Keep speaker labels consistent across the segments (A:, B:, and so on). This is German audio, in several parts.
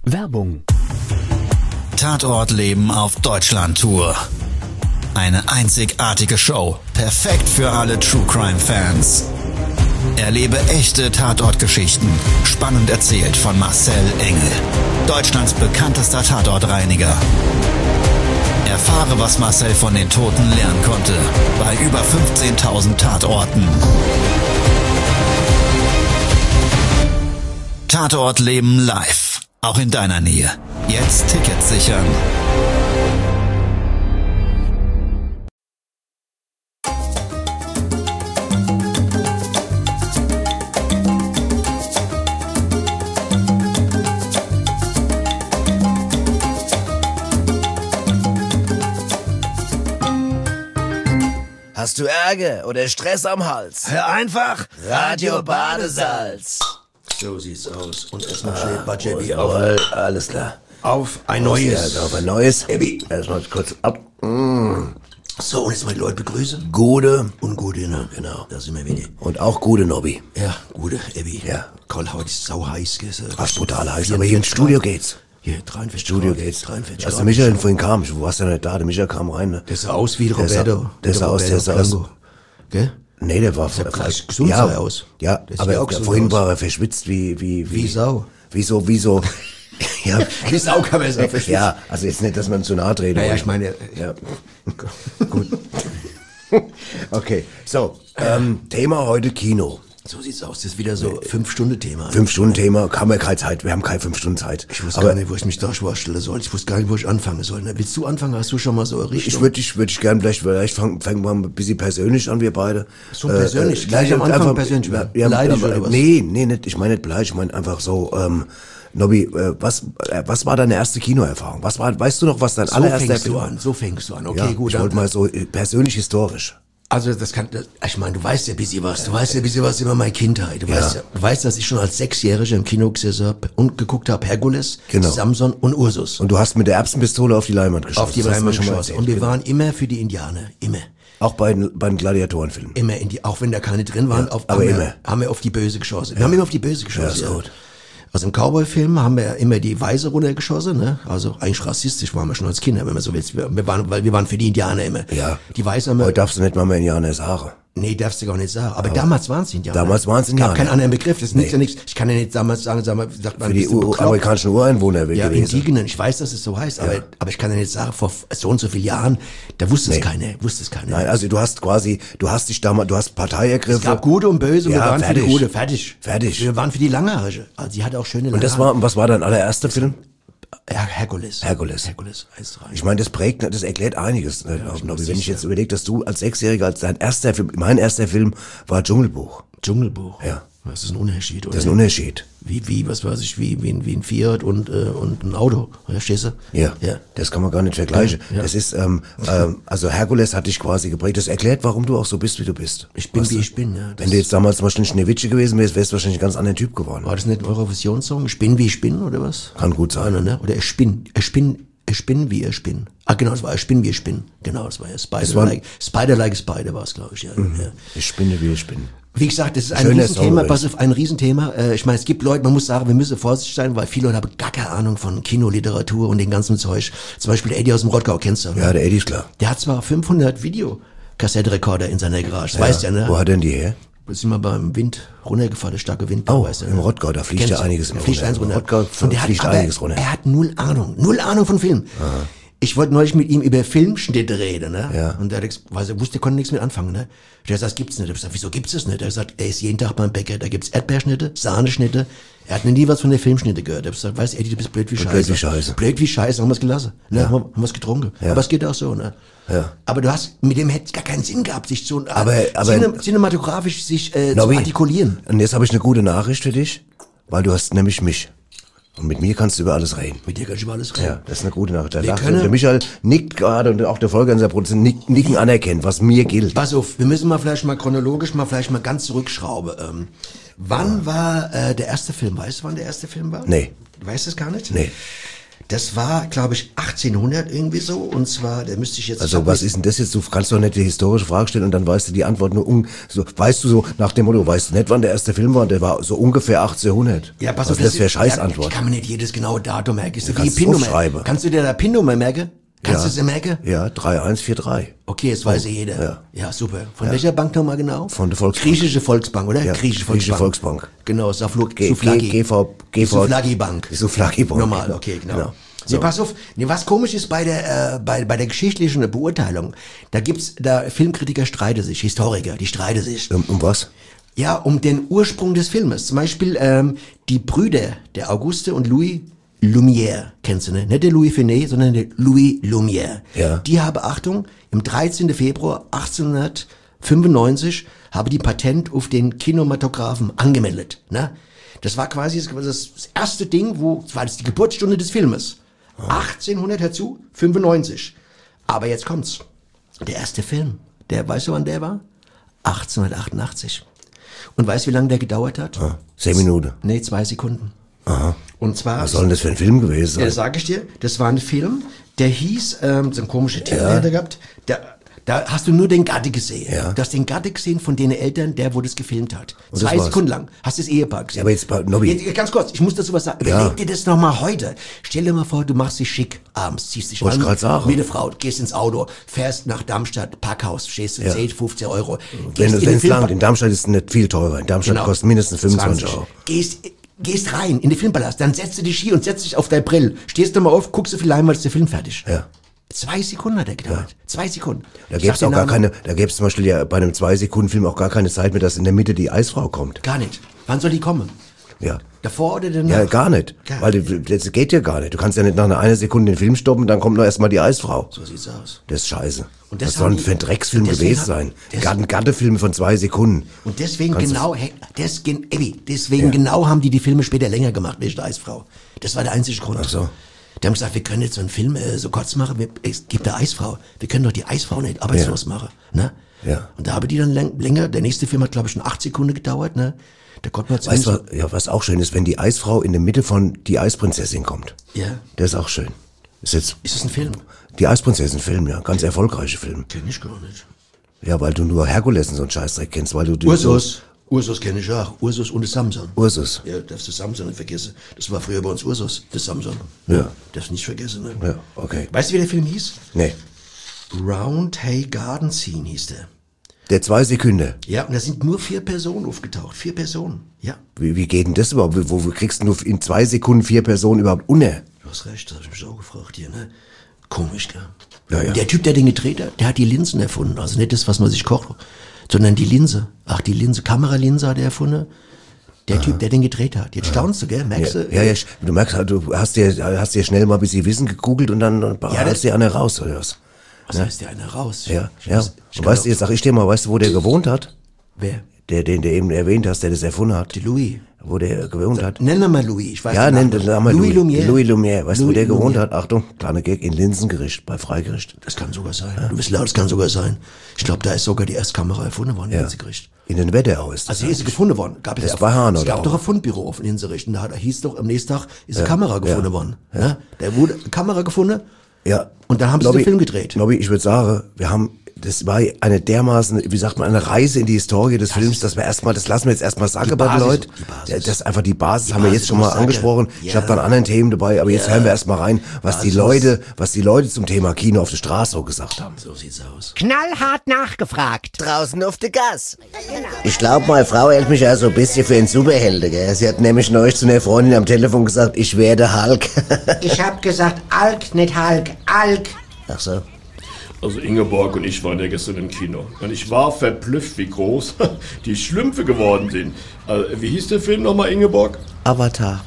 A: Werbung.
B: Tatortleben auf Deutschland-Tour. Eine einzigartige Show, perfekt für alle True-Crime-Fans. Erlebe echte Tatortgeschichten, spannend erzählt von Marcel Engel, Deutschlands bekanntester Tatortreiniger. Erfahre, was Marcel von den Toten lernen konnte, bei über 15.000 Tatorten. Tatortleben live, auch in deiner Nähe. Jetzt Tickets sichern.
C: Hast du Ärger oder Stress am Hals?
D: Hör einfach
C: Radio Badesalz.
D: So sieht's aus. Und erstmal schnell Budget auf.
C: Jawohl, alles klar.
D: Auf ein neues.
C: Ja, auf ein neues.
D: Ebi.
C: Erstmal kurz ab.
D: So, und jetzt mal die Leute begrüßen.
C: Gute.
D: Und gute, ne? Genau, da sind wir wieder.
C: Und auch gute Nobby.
D: Ja, gute, Ebi.
C: Ja.
D: Karl, heute ist sau heiß, gell?
C: Fast brutal heiß. Aber hier ins Studio geht's.
D: Hier, 43
C: Studio
D: Grad,
C: geht's.
D: 43
C: Als
D: Grad.
C: der Michael vorhin kam, du warst ja nicht da, der Michael kam rein, ne?
D: Der sah aus wie Roberto.
C: Der sah aus.
D: Gell?
C: Nee, der war
D: gleich gesund
C: ja,
D: sah er aus.
C: Ja,
D: Der sieht
C: aber
D: ja auch gesund
C: vorhin
D: aus.
C: war er verschwitzt wie
D: Sau.
C: Wie so. Ja,
D: Wie Sau kann man sagen, verschwitzt.
C: ja, also jetzt nicht, dass man zu nahe treten.
D: Naja,
C: aber-
D: ich meine,
C: Ja. Gut. Okay, so, Thema heute Kino.
D: so sieht's aus. Das ist wieder so 5-Stunden-Thema.
C: 5-Stunden-Thema, haben wir keine Zeit, wir haben keine 5 Stunden Zeit.
D: Ich wusste gar nicht, wo ich mich da vorstellen soll. Ich wusste gar nicht, wo ich anfangen soll. Ne? Willst du anfangen? Hast du schon mal so eine Richtung?
C: Ich würde gerne, vielleicht fangen wir ein bisschen persönlich an, wir beide.
D: So persönlich? Gleich am Anfang persönlich werden? Beleidigt oder was?
C: Nee, nicht, ich meine nicht beleidigt, ich meine einfach so, Nobby, was war deine erste Kinoerfahrung? Weißt du noch, was dein allererster Film war?
D: So fängst du an. Okay,
C: Ja,
D: gut.
C: ich wollte mal so persönlich historisch.
D: Also ich meine, du weißt ja ein bisschen was. Du weißt ja ein bisschen was über meine Kindheit. Du weißt, dass ich schon als 6-Jähriger im Kino gesessen habe und geguckt habe, Herkules,
C: Genau.
D: Samson und Ursus.
C: Und du hast mit der Erbsenpistole auf die Leinwand geschossen.
D: Auf die
C: Das hast du mir
D: Leinwand
C: schon mal
D: geschossen.
C: erzählt.
D: Und wir
C: Genau.
D: waren immer für die Indianer. Immer.
C: Auch bei den Gladiatorenfilmen.
D: Immer auch wenn da keine drin waren,
C: Ja, aber immer.
D: haben wir auf die Böse geschossen. Wir haben immer auf die Böse geschossen.
C: Ja, ist gut.
D: Also im Cowboy-Film haben wir immer die Weiße runtergeschossen, ne? Also eigentlich rassistisch waren wir schon als Kinder, wenn man so will. Weil wir waren für die Indianer immer.
C: Ja.
D: Die Weiße haben wir,
C: Heute darfst du nicht mal mehr Indianer sagen.
D: nee, darfst du gar nicht sagen. Aber damals waren es Indianer.
C: Damals waren's Indianer.
D: Es gab keinen anderen Begriff. Das nützt ja nichts. Ich kann ja nicht damals sagen, sagt man,
C: Für die
D: bist du bekloppt?
C: amerikanischen Ureinwohner
D: Ja,
C: gewesen.
D: Indigenen. Ich weiß, dass es so heißt, aber ich kann ja nicht sagen, vor so und so vielen Jahren, da wusste es keiner.
C: Nein, also du hast dich damals, du hast Partei ergriffen.
D: Es gab Gute und Böse, wir
C: Ja,
D: waren
C: fertig.
D: für die Gute, fertig.
C: Fertig.
D: Wir waren für die Langhaarige. Also sie hatte auch schöne
C: Und was war dein allererster Film?
D: Herkules.
C: Herkules.
D: 1-3.
C: Ich meine, das erklärt einiges. Wenn ich jetzt überlege, dass du als 6-Jähriger, als mein erster Film war Dschungelbuch.
D: Dschungelbuch.
C: Ja.
D: Das ist ein Unterschied, oder?
C: Das ist ein Unterschied.
D: Was weiß ich, wie ein Fiat und ein Auto. Verstehst du?
C: Ja, das kann man gar nicht vergleichen.
D: Ja.
C: Das ist, also Herkules hat dich quasi geprägt. Das erklärt, warum du auch so bist, wie du bist.
D: Ich bin,
C: Weißt
D: wie
C: du?
D: ich bin, ja.
C: Wenn du jetzt damals zum Beispiel ein Schneewittchen gewesen wärst, wärst du wahrscheinlich ein ganz anderer Typ geworden.
D: War das nicht ein Eurovision-Song? Ich bin, wie ich bin, oder was?
C: Kann gut sein.
D: Einer, ne? Oder ich bin, wie ich bin. Ah, genau, das war ich bin, wie ich bin. Genau, das war ja Spider-like Spider war es, glaube ich, ja. Ja.
C: Ich spinne, wie ich bin.
D: Wie gesagt, das ist ein
C: Schöner
D: Riesenthema,
C: Song,
D: pass auf, ein Riesenthema. Ich meine, es gibt Leute, man muss sagen, wir müssen vorsichtig sein, weil viele Leute haben gar keine Ahnung von Kinoliteratur und den ganzen Zeug. Zum Beispiel der Eddie aus dem Rottgau, kennst du? Ne?
C: Ja, der Eddie ist klar.
D: Der hat zwar 500 Videokassettenrekorder in seiner Garage, das weißt du ja, ne?
C: Wo hat denn die her?
D: Wir sind mal beim Wind runtergefahren, der starke Wind.
C: Oh,
D: weißt du,
C: im
D: ne?
C: Rottgau, da fliegt
D: Kennst
C: ja
D: du?
C: einiges
D: Da fliegt eins runter.
C: Im Rottgau
D: Und der
C: fliegt
D: hat, aber
C: einiges runter.
D: Er hat null Ahnung von Film. Aha. Ich wollte neulich mit ihm über Filmschnitte reden, ne?
C: Ja.
D: Und er wusste, er konnte nichts mit anfangen, ne? Der sagt, das gibt's nicht. Ich hab gesagt, wieso gibt's das nicht? Er hat gesagt, er ist jeden Tag beim Bäcker, da gibt's Erdbeerschnitte, Sahneschnitte. Er hat noch nie was von der Filmschnitte gehört. Ich hab gesagt, weißt du, Eddie, du bist blöd wie Scheiße.
C: Blöd wie Scheiße.
D: Blöd wie Scheiße, haben wir's gelassen. Ne?
C: Ja.
D: Haben wir's getrunken.
C: Ja.
D: Aber es geht auch so, ne?
C: Ja.
D: Aber mit dem hätte es gar keinen Sinn gehabt, sich so
C: Aber
D: cinematografisch sich zu
C: Nobby,
D: artikulieren.
C: Und jetzt habe ich eine gute Nachricht für dich, weil du hast nämlich mich. Und mit mir kannst du über alles reden.
D: Mit dir kann ich über alles reden.
C: Ja, das ist eine gute Nachricht.
D: Wir können-
C: Der Michael nickt gerade und auch der Volker, unser Produzent, nicken anerkennt, was mir gilt.
D: Pass auf, wir müssen mal vielleicht mal chronologisch mal ganz zurückschrauben. Wann war der erste Film? Weißt du, wann der erste Film war?
C: Nee.
D: Du weißt es gar nicht?
C: Nee.
D: Das war, glaube ich, 1800 irgendwie so. Und zwar, da müsste ich jetzt...
C: Also was ist denn das jetzt? Du kannst doch nicht die historische Frage stellen und dann weißt du die Antwort nur so, weißt du so nach dem Motto, weißt du nicht, wann der erste Film war? Der war so ungefähr 1800.
D: Ja, pass
C: was
D: auf,
C: das für Scheißantwort.
D: Ich kann mir nicht jedes genaue Datum merken. Ist
C: kannst
D: wie PIN-Nummer.
C: aufschreiben.
D: Kannst du dir da PIN-Nummer merken? Kannst du es dir merken?
C: Ja, 3143.
D: Okay, das weiß jeder.
C: Ja.
D: Ja, super. Von welcher Bank nochmal genau?
C: Von der Volksbank.
D: Griechische Volksbank, oder?
C: Ja,
D: Griechische Volksbank. Genau, Souflagi Bank.
C: Souflagi Bank.
D: Normal, okay, genau. So. Nee, pass auf, was komisch ist bei der geschichtlichen Beurteilung, da Filmkritiker streiten sich, Historiker, die streiten sich.
C: Um was?
D: Ja, um den Ursprung des Filmes. Zum Beispiel die Brüder, der Auguste und Louis Lumière, kennst du, ne? Nicht der Louis Finet, sondern der Louis Lumière.
C: Ja.
D: Die haben, Achtung, im 13. Februar 1895 haben die Patent auf den Kinematographen angemeldet. Ne? Das war quasi das erste Ding, das war die Geburtsstunde des Filmes. 1800 dazu, 95. Aber jetzt kommt's. Der erste Film, weißt du, wann der war? 1888. Und weißt du, wie lange der gedauert hat?
C: 10 Minuten.
D: Nee, 2 Sekunden.
C: Aha.
D: Und zwar...
C: Was soll denn das für ein Film gewesen sein?
D: Ja, sag ich dir, das war ein Film, der hieß, so ein komischer Titel hat er gehabt, da hast du nur den Gatte gesehen.
C: Ja.
D: Du hast den Gatte gesehen von den Eltern, wo das gefilmt hat.
C: Und
D: 2
C: das war's.
D: Sekunden lang. Hast du das Ehepaar gesehen.
C: Ja, aber jetzt, Nobby.
D: Jetzt, ganz kurz, ich muss dazu was sagen. Überleg dir das nochmal heute. Stell dir mal vor, du machst dich schick abends, ziehst dich
C: Wollte ich grad sagen.
D: mit einer Frau, gehst ins Auto, fährst nach Darmstadt, Parkhaus, stehst in 10, 15 Euro.
C: Wenn es lang, in Darmstadt ist es nicht viel teurer. In Darmstadt kostet mindestens 25 Euro.
D: Gehst rein in den Filmpalast, dann setzt du dich hier und setzt dich auf dein Brill. Stehst du mal auf, guckst du viel Leinwand, ist der Film fertig.
C: Ja.
D: 2 Sekunden hat er gedauert. 2 Sekunden.
C: Da gäbe es auch gar keine, da gäbe es zum Beispiel ja bei einem 2-Sekunden-Film auch gar keine Zeit mehr, dass in der Mitte die Eisfrau kommt.
D: Gar nicht. Wann soll die kommen?
C: Ja.
D: Davor oder danach?
C: Ja, gar nicht. Weil das geht ja gar nicht. Du kannst ja nicht nach einer Sekunde den Film stoppen, dann kommt noch erstmal die Eisfrau.
D: So sieht's aus.
C: Das ist scheiße.
D: Und
C: das soll für ein Drecksfilm gewesen sein. Gattefilme von 2 Sekunden.
D: Und deswegen genau haben die Filme später länger gemacht, welche Eisfrau. Das war der einzige Grund.
C: Ach so.
D: Die haben gesagt, wir können jetzt so einen Film so kurz machen, es gibt eine Eisfrau. Wir können doch die Eisfrau nicht arbeitslos machen. Ne?
C: Ja.
D: Und da haben die dann länger, der nächste Film hat, glaube ich, schon 8 Sekunden gedauert. Ne? Da konnte man
C: weißt du, was auch schön ist, wenn die Eisfrau in der Mitte von die Eisprinzessin kommt.
D: Ja.
C: Das ist auch schön. Ist das
D: ein Film?
C: Die Eisprinzessin-Film, ja. Ganz erfolgreicher Film.
D: Kenn ich gar nicht.
C: Ja, weil du nur Herkules und so einen Scheißdreck kennst, weil du...
D: Ursus kenne ich auch. Ursus und der Samson.
C: Ursus.
D: Ja, darfst du Samson nicht vergessen. Das war früher bei uns Ursus, der Samson.
C: Ja.
D: Darfst du nicht vergessen, ne?
C: Ja, okay.
D: Weißt du, wie der Film hieß?
C: Nee.
D: Round Hay Garden Scene hieß der.
C: Der 2 Sekunden.
D: Ja, und da sind nur 4 Personen aufgetaucht. 4 Personen, ja.
C: Wie geht denn das überhaupt? Wo kriegst du nur in 2 Sekunden 4 Personen überhaupt unter?
D: Du hast recht, das hab ich mich auch gefragt hier, ne? Komisch, gell?
C: Ja, ja.
D: Der Typ, der den gedreht hat, der hat die Linsen erfunden. Also nicht das, was man sich kocht, sondern die Linse. Ach, die Linse, Kameralinse hat er erfunden. Der Typ, der den gedreht hat. Jetzt staunst du, gell? Merkst du?
C: Ja, du merkst, du hast dir schnell mal ein bisschen Wissen gegoogelt und dann hast dir einer raus, oder was?
D: Was heißt der einer raus?
C: Ja. Und weißt du, jetzt sag ich dir mal, weißt du, wo der gewohnt hat?
D: Wer?
C: Den du eben erwähnt hast, der das erfunden hat.
D: Die Louis.
C: Wo der gewohnt hat.
D: Nenn mal Louis, ich weiß
C: ja,
D: nicht.
C: Ja, nenn mal
D: Louis Lumière.
C: Louis Lumière. Weißt du, wo der gewohnt
D: Lumière.
C: hat? Achtung, kleiner Gag, in Linsengericht, bei Freigericht.
D: Das kann sogar sein. Ja. Du bist laut, das kann sogar sein. Ich glaube, da ist sogar die erste Kamera erfunden worden, in Linsengericht.
C: In den Wetterau ist das.
D: Also hier ist sie gefunden worden.
C: Das bei Hahn, oder?
D: Es gab doch ein Fundbüro auf Linsengericht. Und da hieß doch, am nächsten Tag ist eine Kamera gefunden worden. Ja. Da wurde eine Kamera gefunden.
C: Ja.
D: Und dann haben sie den Film gedreht.
C: Nobby, ich würde sagen, das war eine dermaßen, wie sagt man, eine Reise in die Historie des Films, dass wir erstmal, das lassen wir jetzt erstmal sagen bei den Leuten. Das ist einfach die Basis, haben wir jetzt schon mal angesprochen. Ich habe dann anderen Themen dabei, aber jetzt hören wir erstmal rein, was die Leute zum Thema Kino auf der Straße so gesagt haben.
D: So sieht's aus.
A: Knallhart nachgefragt.
E: Draußen auf der Gas.
C: Ich glaube, meine Frau hält mich ja so ein bisschen für einen Superhelden, gell? Sie hat nämlich neulich zu einer Freundin am Telefon gesagt, ich werde Hulk.
A: Ich hab gesagt Alk, nicht Hulk, Alk.
C: Ach so.
F: Also Ingeborg und ich waren ja gestern im Kino. Und ich war verblüfft, wie groß die Schlümpfe geworden sind. Also, wie hieß der Film nochmal, Ingeborg?
E: Avatar.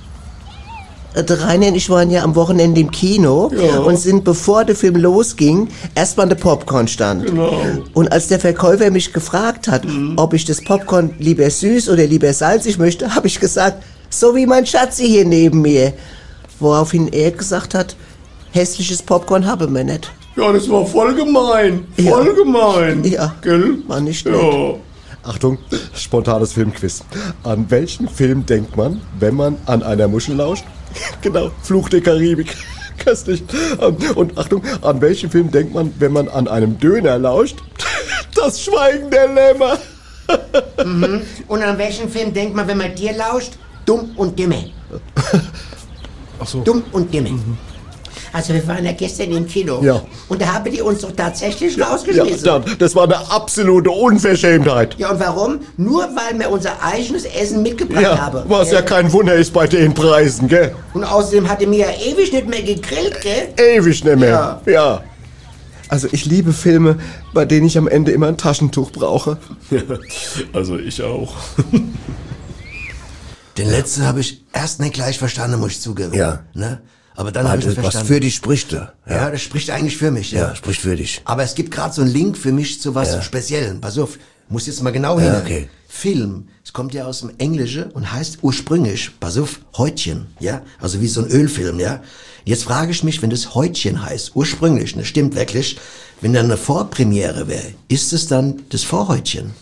E: Der Rainer und ich waren ja am Wochenende im Kino und sind, bevor der Film losging, erstmal an der Popcorn-Stand.
F: Genau.
E: Und als der Verkäufer mich gefragt hat, ob ich das Popcorn lieber süß oder lieber salzig möchte, habe ich gesagt, so wie mein Schatzi hier neben mir. Woraufhin er gesagt hat, hässliches Popcorn haben wir nicht.
F: Ja, das war voll gemein. Voll gemein.
E: Ja,
F: Gell?
E: war nicht nett.
F: Ja.
G: Achtung, spontanes Filmquiz. An welchen Film denkt man, wenn man an einer Muschel lauscht? Genau, Fluch der Karibik. Köstlich. Und Achtung, an welchen Film denkt man, wenn man an einem Döner lauscht? Das Schweigen der Lämmer.
A: Und an welchen Film denkt man, wenn man dir lauscht? Dumm und Dümmer.
G: Ach so.
A: Dumm und Dümmer. Also wir waren ja gestern im Kino.
G: Ja.
A: Und da haben die uns doch tatsächlich
G: Ja,
A: rausgeschmissen.
G: das war eine absolute Unverschämtheit.
A: Ja, und warum? Nur weil wir unser eigenes Essen mitgebracht haben.
G: Was ja kein Wunder ist bei den Preisen, gell?
A: Und außerdem hatte mir ja ewig nicht mehr gegrillt, gell?
G: Ewig nicht mehr. Ja.
C: Also ich liebe Filme, bei denen ich am Ende immer ein Taschentuch brauche.
F: Also ich auch.
D: Den letzten habe ich erst nicht gleich verstanden, muss ich zugeben.
C: Ja.
D: Ne? Aber dann habe ich das
C: Was
D: verstanden.
C: für dich spricht da.
D: Ja, das spricht eigentlich für mich. Ja,
C: Ja, spricht für dich.
D: Aber es gibt gerade so einen Link für mich zu was Speziellen. Pass auf, muss jetzt mal genau hin.
C: okay.
D: Film, es kommt ja aus dem Englischen und heißt ursprünglich, pass auf, Häutchen, ja, also wie so ein Ölfilm, ja. Jetzt frage ich mich, wenn das Häutchen heißt, ursprünglich, das stimmt wirklich, wenn dann eine Vorpremiere wäre, ist es dann das Vorhäutchen?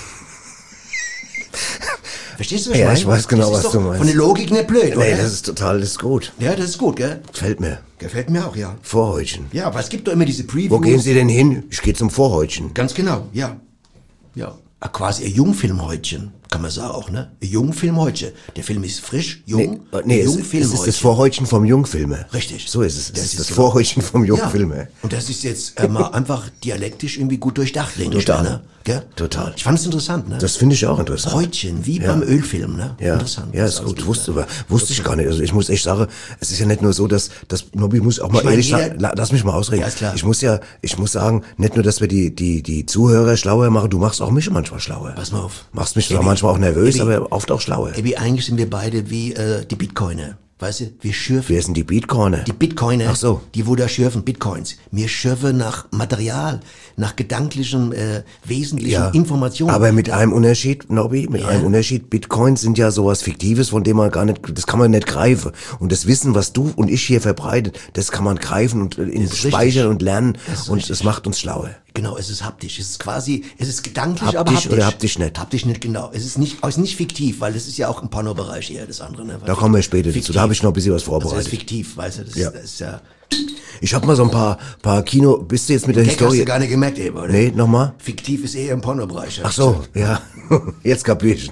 D: Verstehst du, was
C: Ja,
D: meine?
C: ich weiß genau,
D: Das ist
C: was
D: doch
C: du meinst.
D: Von der Logik nicht blöd, oder?
C: Nee, das ist gut.
D: Ja, das ist gut, gell?
C: Gefällt mir.
D: Gefällt mir auch, ja.
C: Vorhäutchen.
D: Ja, aber es gibt doch immer diese Previews.
C: Wo gehen Sie denn hin? Ich gehe zum Vorhäutchen.
D: Ganz genau, ja. Ja. Quasi ein Jungfilmhäutchen, kann man sagen auch, ne? Ein Jungfilmhäutchen. Der Film ist frisch, jung.
C: Nee, es
D: Jungfilmhäutchen.
C: ist das Vorhäutchen vom Jungfilme.
D: Richtig.
C: So ist es. Es ist das
D: genau.
C: Vorhäutchen vom Jungfilme.
D: Ja. Und das ist jetzt mal einfach dialektisch irgendwie gut durchdacht, denke ich.
C: Total.
D: Ne? Gell?
C: Total.
D: Ich fand es interessant, ne?
C: Das finde ich auch interessant.
D: Häutchen, wie beim Ölfilm, ne?
C: Ja,
D: Interessant.
C: ja, ist gut. Wusste ich gar nicht. Also ich muss echt sagen, es ist ja nicht nur so, dass Nobby muss auch mal
D: Ich meine,
C: ehrlich
D: jeder-
C: sagen, lass mich mal ausreden.
D: Ja, ist klar.
C: Ich muss sagen, nicht nur, dass wir die Zuhörer schlauer machen, du machst auch mich manchmal schlauer.
D: Pass mal auf.
C: Machst mich zwar
D: Ebi,
C: manchmal auch nervös,
D: Ebi.
C: aber oft auch schlauer.
D: Ebi, eigentlich sind wir beide wie die Bitcoiner. Weißt du, wir schürfen.
C: Wer sind die Beatcorner?
D: Die Bitcoiner,
C: Ach so.
D: die wo da schürfen, Bitcoins. Wir schürfen nach Material, nach gedanklichen, wesentlichen Informationen.
C: Aber mit einem Unterschied, Nobby, mit einem Unterschied. Bitcoins sind ja sowas Fiktives, von dem man gar nicht, das kann man nicht greifen. Und das Wissen, was du und ich hier verbreitet, das kann man greifen und speichern
D: richtig.
C: und lernen.
D: Das ist
C: Und
D: richtig.
C: es macht uns schlauer.
D: Genau, es ist haptisch. Es ist quasi, es ist gedanklich, aber
C: Haptisch
D: haptisch.
C: oder haptisch nicht?
D: Haptisch nicht, genau. Es ist nicht fiktiv, weil es ist ja auch im Pornobereich eher das andere. Ne?
C: Da kommen wir später dazu. Da habe ich noch ein bisschen was
D: Also
C: vorbereitet.
D: das ist fiktiv, weißt du, das ist ja...
C: Ich habe mal so ein paar Kino, bist du jetzt mit der
D: Gag hast
C: Historie?
D: du gar nicht gemerkt eben, oder?
C: Nee, nochmal?
D: Fiktiv ist eher im Pornobereich.
C: Ach so, ja. Jetzt kapier ich.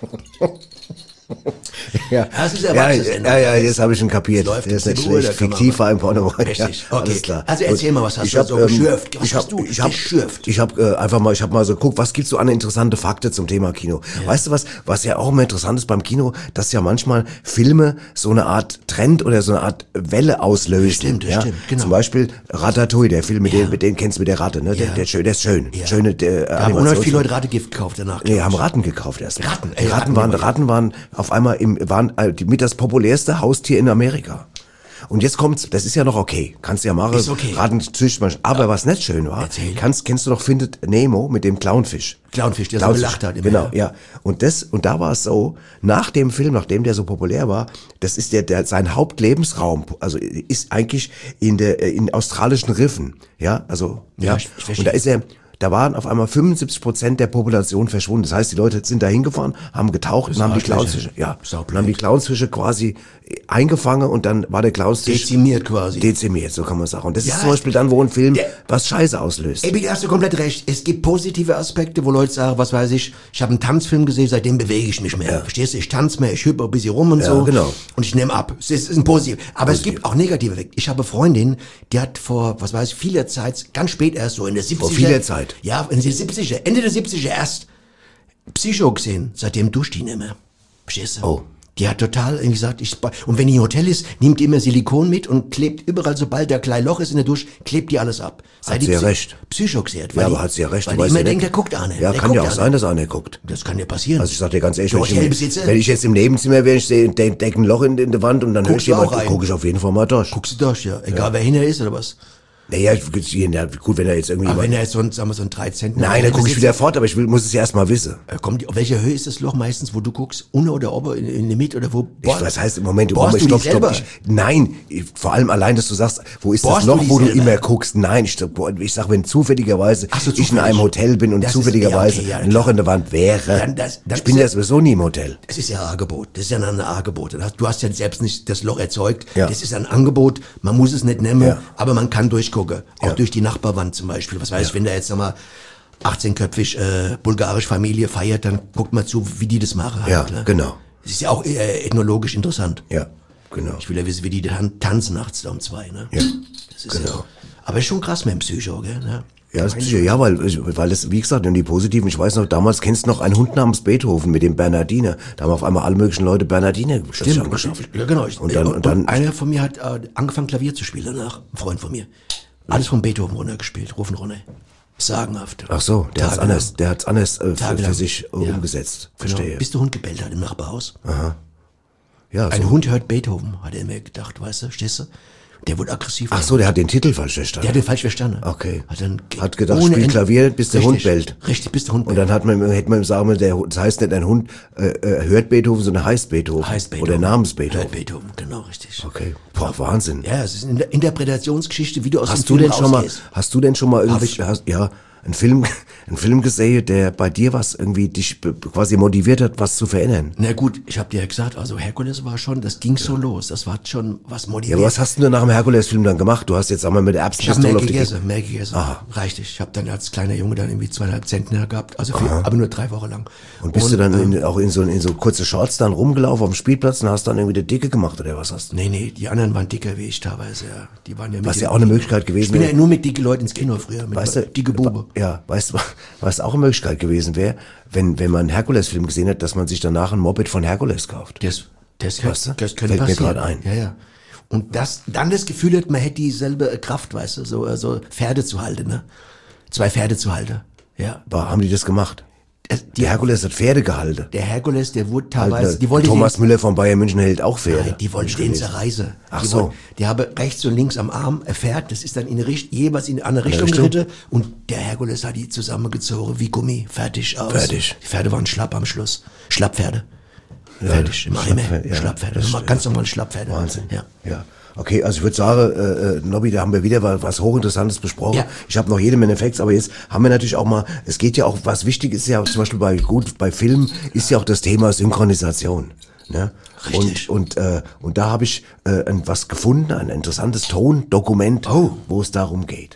C: Ja,
D: Das ist Erwachsenensendung.
C: ja, jetzt habe ich ihn kapiert.
D: Das läuft
C: Der ist nicht
D: ein bisschen
C: schlecht.
D: ruhiger, kann man
C: Fiktiv war im Pornobereich.
D: Richtig,
C: Ja,
D: okay.
C: alles klar.
D: Also erzähl
C: Gut.
D: mal, was hast
C: Ich
D: du
C: hab,
D: so geschürft? Was hast du geschürft?
C: Ich habe ich habe mal so geguckt, was gibt's so an interessante Fakten zum Thema Kino. Weißt du was ja auch immer interessant ist beim Kino, dass ja manchmal Filme so eine Art Trend oder so eine Art Welle auslösen.
D: Das stimmt, genau.
C: Zum Beispiel Ratatouille, der Film, mit dem kennst du mit der Ratte, ne?
D: Ja.
C: Der ist schön.
D: Ja.
C: Schöne
D: Da haben unheimlich viele Leute Rategift gekauft danach.
C: Nee,
D: glaub
C: haben
D: ich.
C: Ratten gekauft erst.
D: Ratten,
C: Die Ratten waren auf einmal mit das populärste Haustier in Amerika. Und jetzt kommt's, das ist ja noch okay. Kannst du ja machen.
D: Ist okay.
C: Ratten züchtet man. Aber was nicht schön war,
D: Erzähl.
C: kennst du noch Findet Nemo mit dem Clownfisch?
D: Clownfisch, der so gelacht hat. Immer.
C: Genau, ja. Und da war es so, nach dem Film, nachdem der so populär war, das ist sein Hauptlebensraum, also ist eigentlich in australischen Riffen. Ja, also,
D: Ja,
C: ja.
D: ich verstehe.
C: Und da waren auf einmal 75% der Population verschwunden. Das heißt, die Leute sind da hingefahren, haben getaucht und haben die Clownsfische, und haben die Clownsfische quasi eingefangen und dann war der Clownsfisch
D: Dezimiert quasi.
C: Dezimiert, so kann man sagen. Und das
D: Ja,
C: ist zum Beispiel dann, wo ein Film
D: der-
C: was Scheiße auslöst.
D: Ey, da hast du komplett recht. Es gibt positive Aspekte, wo Leute sagen, was weiß ich habe einen Tanzfilm gesehen, seitdem bewege ich mich mehr. Verstehst du? Ich tanze mehr, ich hüpfe ein bisschen rum und
C: Ja,
D: so.
C: genau.
D: Und ich nehme ab. Es ist ein positiv. Aber es gibt auch negative Effekte. Ich habe eine Freundin, die hat vor, was weiß ich, vieler Zeit, ganz spät erst so in der 70er.
C: Vor vieler Zeit?
D: Ja, in der 70er, Ende der 70er erst Psycho gesehen. Seitdem duscht die nicht mehr. Verstehst du?
C: Oh.
D: Die hat total irgendwie gesagt, und wenn die im Hotel ist, nimmt die immer Silikon mit und klebt überall, sobald der kleine Loch ist in der Dusche, klebt die alles ab.
C: Hat sie ja recht.
D: Psycho gesehen.
C: Ja, aber hat sie ja recht.
D: Weil
C: du
D: die
C: weißt
D: immer
C: ja
D: denkt,
C: nicht.
D: der guckt Arne.
C: Ja,
D: Der
C: kann
D: guckt
C: ja auch
D: Arne.
C: sein, dass einer guckt.
D: Das kann ja passieren.
C: Also ich sag dir ganz ehrlich,
D: Der Hotelbesitzer?
C: wenn ich jetzt im Nebenzimmer wäre, ich sehe ein Wand und dann höre ich
D: Guckst du auch
C: jemand,
D: rein?
C: gucke ich auf jeden Fall mal durch.
D: Guckst du durch, ja. Egal wer hinter ist oder was.
C: Naja, gut, wenn er jetzt irgendwie...
D: Aber wenn er jetzt so ein 3 Zentimeter...
C: Nein, dann gucke ich wieder fort, aber muss es ja erstmal wissen.
D: Auf welcher Höhe ist das Loch meistens, wo du guckst? Unten oder oben, in der Mitte oder wo?
C: Was heißt im Moment?
D: Stopp.
C: Nein, vor allem allein, dass du sagst, wo ist das Loch, wo du immer guckst? Nein, ich sag, wenn zufälligerweise ich in einem Hotel bin und zufälligerweise ein Loch in der Wand wäre, ich bin ja sowieso nie im Hotel.
D: Das ist ja ein Angebot. Das ist ja ein Angebot. Du hast ja selbst nicht das Loch erzeugt.
C: Ja.
D: Das ist ein Angebot. Man muss es nicht nehmen, aber man kann durchgucken. Auch durch die Nachbarwand zum Beispiel. Was weiß ich, wenn da jetzt nochmal 18-köpfig bulgarische Familie feiert, dann guckt man zu, wie die das machen.
C: Ja, genau.
D: Das ist ja auch ethnologisch interessant.
C: Ja, genau.
D: Ich will ja wissen, wie die tanzen nachts da um 2, ne?
C: Ja,
D: das ist ja, aber ist schon krass mit dem Psycho, gell? Ne?
C: Ja, das ist Psycho, ja, weil es, wie gesagt, in die Positiven, ich weiß noch, damals kennst du noch einen Hund namens Beethoven mit dem Bernardiner. Da haben auf einmal alle möglichen Leute Bernardiner
D: angeschafft. Ja, genau. Und dann einer von mir hat angefangen Klavier zu spielen danach, ein Freund von mir. Alles von Beethoven runtergespielt, Rufen runter. Sagenhaft.
C: Ach so, der hat's anders für sich umgesetzt.
D: Genau.
C: Verstehe.
D: Bis der Hund gebellt hat im Nachbarhaus.
C: Aha. Ja,
D: ein Hund hört Beethoven, hat er mir gedacht, weißt du, stehst du? Der wurde aggressiv.
C: Ach so, der hat den Titel falsch verstanden.
D: Der hat den falsch verstanden.
C: Okay.
D: Hat
C: gedacht, spiel Klavier, bis der Hund bellt.
D: Richtig, bis der Hund bellt.
C: Und dann hätte man ihm sagen müssen, das heißt nicht ein Hund hört Beethoven, sondern heißt Beethoven. Oder namens Beethoven.
D: Hört Beethoven, genau, richtig.
C: Okay. Boah, Wahnsinn.
D: Ja, es ist eine Interpretationsgeschichte, wie du aus
C: Hast
D: dem
C: du
D: Film
C: denn schon mal,
D: rausgehst.
C: hast du denn schon mal irgendwie, einen Film gesehen, der bei dir was irgendwie dich quasi motiviert hat, was zu verändern?
D: Na gut, ich habe dir ja gesagt, also Herkules war schon, das ging so los, das war schon was motiviert.
C: Ja, aber was hast du denn nach dem Herkules-Film dann gemacht? Du hast jetzt einmal mit der Erbsenpistole auf die...
D: mehr gegessen. Aha. Reicht. Ich habe dann als kleiner Junge dann irgendwie 2,5 Zentner gehabt, also aber nur 3 Wochen lang.
C: Und bist du dann auch in so kurze Shorts dann rumgelaufen auf dem Spielplatz und hast dann irgendwie die Dicke gemacht oder was hast du?
D: Nee, die anderen waren dicker wie ich teilweise, ja. Die waren ja
C: was ja auch eine Möglichkeit gewesen
D: wäre. Ich bin ja nur mit dicken Leuten ins Kino früher, mit dicke Bube.
C: Ja, weißt du, was auch eine Möglichkeit gewesen wäre, wenn man einen Herkules-Film gesehen hat, dass man sich danach ein Moped von Herkules kauft.
D: Das könnte
C: passieren. Fällt mir gerade ein.
D: Ja. Und dann das Gefühl hat, man hätte dieselbe Kraft, weißt du, so Pferde zu halten, ne? 2 Pferde zu halten, ja.
C: Aber haben die das gemacht? Der Herkules hat Pferde gehalten.
D: Der Herkules, der wurde teilweise...
C: Thomas Müller von Bayern München hält auch Pferde.
D: Nein, die wollten den zerreißen.
C: Ach so.
D: Die haben rechts und links am Arm ein Pferd, das ist dann jeweils in eine Richtung geritten und der Herkules hat die zusammengezogen wie Gummi. Fertig aus.
C: Fertig.
D: Die Pferde waren schlapp am Schluss. Schlapppferde. Fertig, im Eimer. Schlapppferde. Ganz normal Schlapppferde.
C: Wahnsinn.
D: Ja.
C: Okay, also ich würde sagen, Nobby, da haben wir wieder was Hochinteressantes besprochen.
D: Ja.
C: Ich habe noch jede Menge Facts, aber jetzt haben wir natürlich auch mal, es geht ja auch, was wichtig ist ja zum Beispiel bei Filmen, ist ja auch das Thema Synchronisation. Ne?
D: Richtig.
C: Und da habe ich was gefunden, ein interessantes Tondokument, wo es darum geht.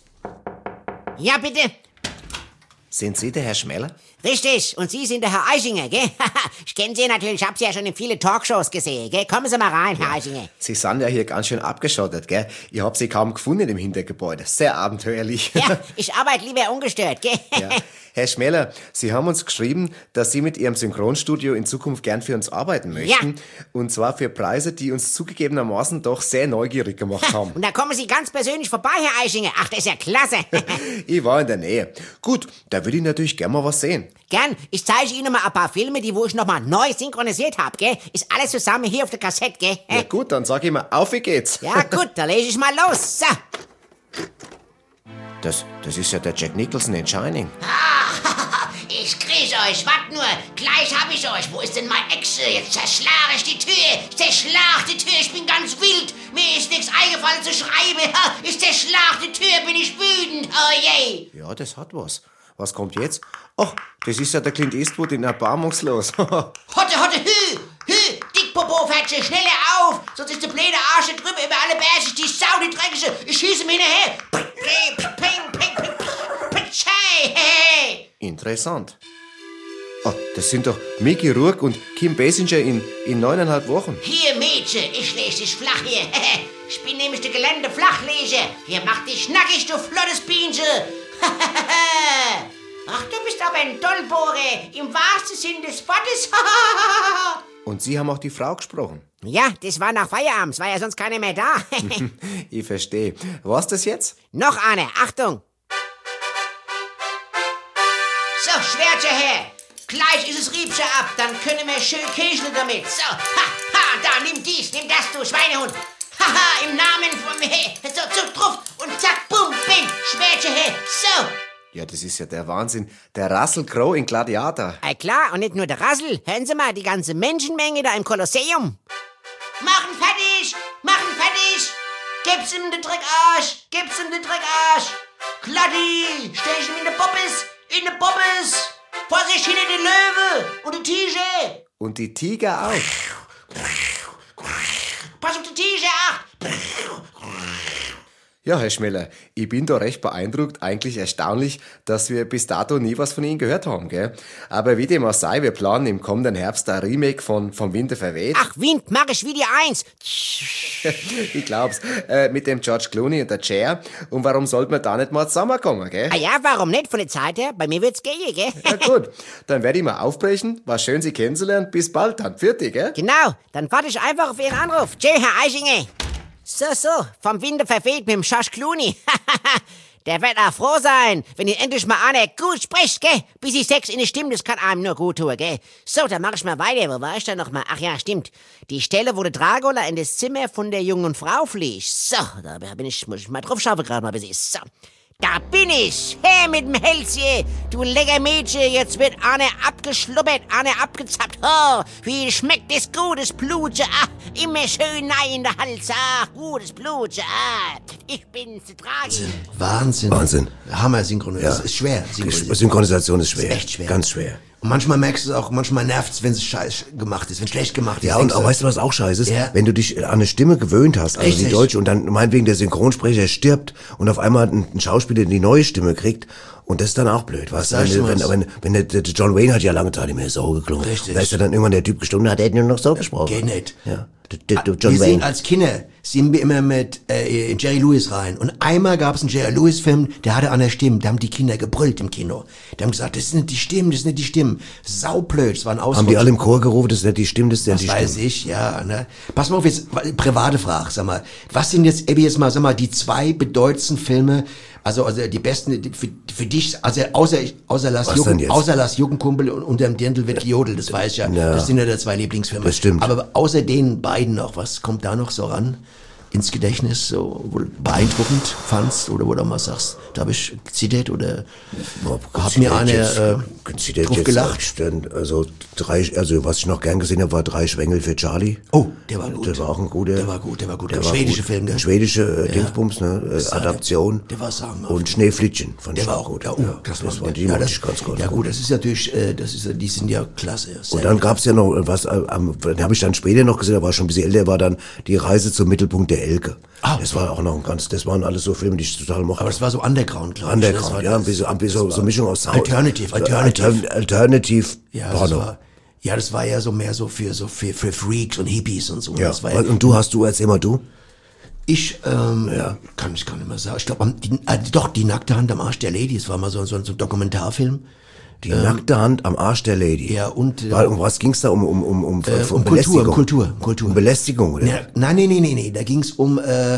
A: Ja, bitte.
E: Sind Sie der Herr Schmeller?
A: Richtig, und Sie sind der Herr Eichinger, gell? Ich kenne Sie natürlich, ich habe Sie ja schon in viele Talkshows gesehen, gell? Kommen Sie mal rein, Herr Eichinger.
E: Sie sind ja hier ganz schön abgeschottet, gell? Ich hab Sie kaum gefunden im Hintergebäude. Sehr abenteuerlich.
A: Ja, ich arbeite lieber ungestört, gell?
E: Ja. Herr Schmeller, Sie haben uns geschrieben, dass Sie mit Ihrem Synchronstudio in Zukunft gern für uns arbeiten möchten.
A: Ja.
E: Und zwar für Preise, die uns zugegebenermaßen doch sehr neugierig gemacht haben.
A: Und da kommen Sie ganz persönlich vorbei, Herr Eichinger. Ach, das ist ja klasse.
E: Ich war in der Nähe. Gut, da würde ich natürlich gern mal was sehen.
A: Gern, ich zeige Ihnen mal ein paar Filme, wo ich nochmal neu synchronisiert habe, gell? Ist alles zusammen hier auf der Kassette, gell?
E: Ja gut, dann sag ich mal, auf wie geht's.
A: Ja gut, da lege ich mal los. So.
E: Das ist ja der Jack Nicholson in Shining.
H: Ich grüße euch, wart nur, gleich hab ich euch. Wo ist denn mein Echse? Jetzt zerschlage ich die Tür, ich bin ganz wild. Mir ist nichts eingefallen zu schreiben. Ich zerschlag die Tür, bin ich wütend, oh je.
E: Ja, das hat was. Was kommt jetzt? Ach, das ist ja der Clint Eastwood in Erbarmungslos.
H: Hotte, Dickpopo-Fätsche, schneller auf, sonst ist der blöde Arsch drüber über alle Berge, die Sau, die Dreckige, ich schieße mir hinterher.
E: Interessant. Oh, das sind doch Mickey Rourke und Kim Basinger in 9,5 Wochen.
H: Hier, Mädchen, ich leg dich flach hier. Ich bin nämlich der Gelände-Flachleger. Hier, mach dich nackig, du flottes Bienchen. Ach, du bist aber ein Dollbohrer, im wahrsten Sinn des Wortes.
E: Und Sie haben auch die Frau gesprochen.
A: Ja, das war nach Feierabend, es war ja sonst keiner mehr da.
E: Ich verstehe. Was das jetzt?
A: Noch eine, Achtung.
H: So, Schwertchen her. Gleich ist es Riebsche ab, dann können wir schön käseln damit. So, da, nimm dies, nimm das, du Schweinehund. Haha, im Namen von mir. So, drauf und zack, bum, bing, Schwertchen, so.
C: Ja, das ist ja der Wahnsinn. Der Russell Crowe in Gladiator.
A: Klar, und nicht nur der Rassel. Hören Sie mal, die ganze Menschenmenge da im Kolosseum.
H: Machen fertig! Gib's ihm den Dreckarsch! Klatti, stell ich ihm in den Poppes! Vorsicht, hinter den Löwe und die Tiger!
C: Und die Tiger auch.
H: Pass auf die Tiger, acht!
C: Ja, Herr Schmeller, ich bin da recht beeindruckt, eigentlich erstaunlich, dass wir bis dato nie was von Ihnen gehört haben, gell? Aber wie dem auch sei, wir planen im kommenden Herbst ein Remake von Vom Winde verweht.
A: Ach, Wind, mach ich wie die Eins.
C: Ich glaub's, mit dem George Clooney und der Cher. Und warum sollten wir da nicht mal zusammenkommen, gell?
A: Ah ja, warum nicht? Von der Zeit her, bei mir wird's gehen, gell?
C: Ja gut, dann werde ich mal aufbrechen. War schön, Sie kennenzulernen. Bis bald dann. Pfiat, gell?
A: Genau, dann warte ich einfach auf Ihren Anruf. Tschö, Herr Eisinger. So, vom Winde verweht mit dem George Clooney. Der wird auch froh sein, wenn ihn endlich mal einer gut spricht, gell? Bis die Sex in die Stimme, das kann einem nur gut tun, gell? So, dann mach ich mal weiter. Wo war ich da noch mal? Ach ja, stimmt. Die Stelle, wo der Dracula in das Zimmer von der jungen Frau fliegt. So, da muss ich mal drauf schauen, gerade mal ein bisschen. So. Da bin ich! Her mit dem Hälschen! Du lecker Mädchen, jetzt wird Anne abgeschlubbert, Anne abgezappt. Oh, wie schmeckt das gutes Blutchen? Ah, immer schön nein in der Hals. Ah, gutes Blutchen. Ah, ich bin's, Draghi.
D: Wahnsinn. Hammer synchronisiert. Das ist schwer.
C: Synchronisation ist schwer.
D: Ist echt schwer.
C: Ganz schwer.
D: Und manchmal merkst du es auch, manchmal nervt es, wenn es scheiß gemacht ist, wenn es schlecht gemacht ist.
C: Ja, und auch, weißt du, was auch scheiße ist?
D: Ja.
C: Wenn du dich an eine Stimme gewöhnt hast, also
D: Richtig.
C: die deutsche, und dann meinetwegen der Synchronsprecher stirbt und auf einmal ein Schauspieler die neue Stimme kriegt, und das ist dann auch blöd, weißt du? Wenn der John Wayne hat ja lange Zeit nicht mehr so geklungen.
D: Richtig.
C: Da ist ja dann irgendwann der Typ gestorben, da hat er nur noch so gesprochen.
D: Geht nicht.
C: Ja. Der John
D: Wir
C: Wayne.
D: sind als Kinder, sind wir immer mit Jerry Lewis rein. Und einmal gab es einen Jerry Lewis Film, der hatte an der Stimme, da haben die Kinder gebrüllt im Kino. Die haben gesagt, das sind nicht die Stimmen. Saublöd, das war ein Ausdruck.
C: Haben die alle im Chor gerufen, das ist nicht die Stimme, das ist nicht die Stimme.
D: Weiß ich, ja, ne. Pass mal auf, jetzt, private Frage, sag mal. Was sind jetzt, Ebi, sag mal, die zwei bedeutendsten Filme, also die besten, für dich, also außer Lass Juckenkumpel und unterm Dirndl wird gejodelt, das weiß ich ja. Das sind ja die zwei Lieblingsfilme.
C: Das stimmt.
D: Aber außer den beiden noch, was kommt da noch so ran? Ins Gedächtnis, so, wo du beeindruckend fandst, oder wo du mal sagst, da habe ich zitiert, oder hat mir einer drauf gelacht.
C: Also was ich noch gern gesehen habe, war 3 Schwengel für Charlie.
D: Oh, der war gut.
C: Der war auch ein guter.
D: Der war gut. Der schwedische Film, gell?
C: Schwedische Dingsbums, ne? Adaption.
D: Der war sagenhaft.
C: Und Schneeflittchen fand ich
D: Der war
C: auch gut.
D: Ja,
C: das war die mochte ich ganz gut.
D: Ja gut, das ist natürlich, die sind ja klasse.
C: Und dann gab's ja noch was, den habe ich dann später noch gesehen, da war schon ein bisschen älter, war dann die Reise zum Mittelpunkt der Elke. Das war auch noch das waren alles so Filme, die ich total mochte.
D: Aber das war so Underground, glaube ich.
C: Underground, ja, ein bisschen so Mischung aus Sound.
D: Alternative.
C: Porno.
D: Das war ja so mehr so für Freaks und Hippies und so.
C: Ja.
D: Das war
C: Und erzähl mal du.
D: Ich, kann ich gar nicht mehr sagen. Ich glaube, die nackte Hand am Arsch der Lady, das war mal so ein Dokumentarfilm.
C: Die nackte Hand am Arsch der Lady.
D: Ja, und
C: um was ging's da? Um
D: Kultur.
C: Um Belästigung, oder?
D: Nein. Da ging's um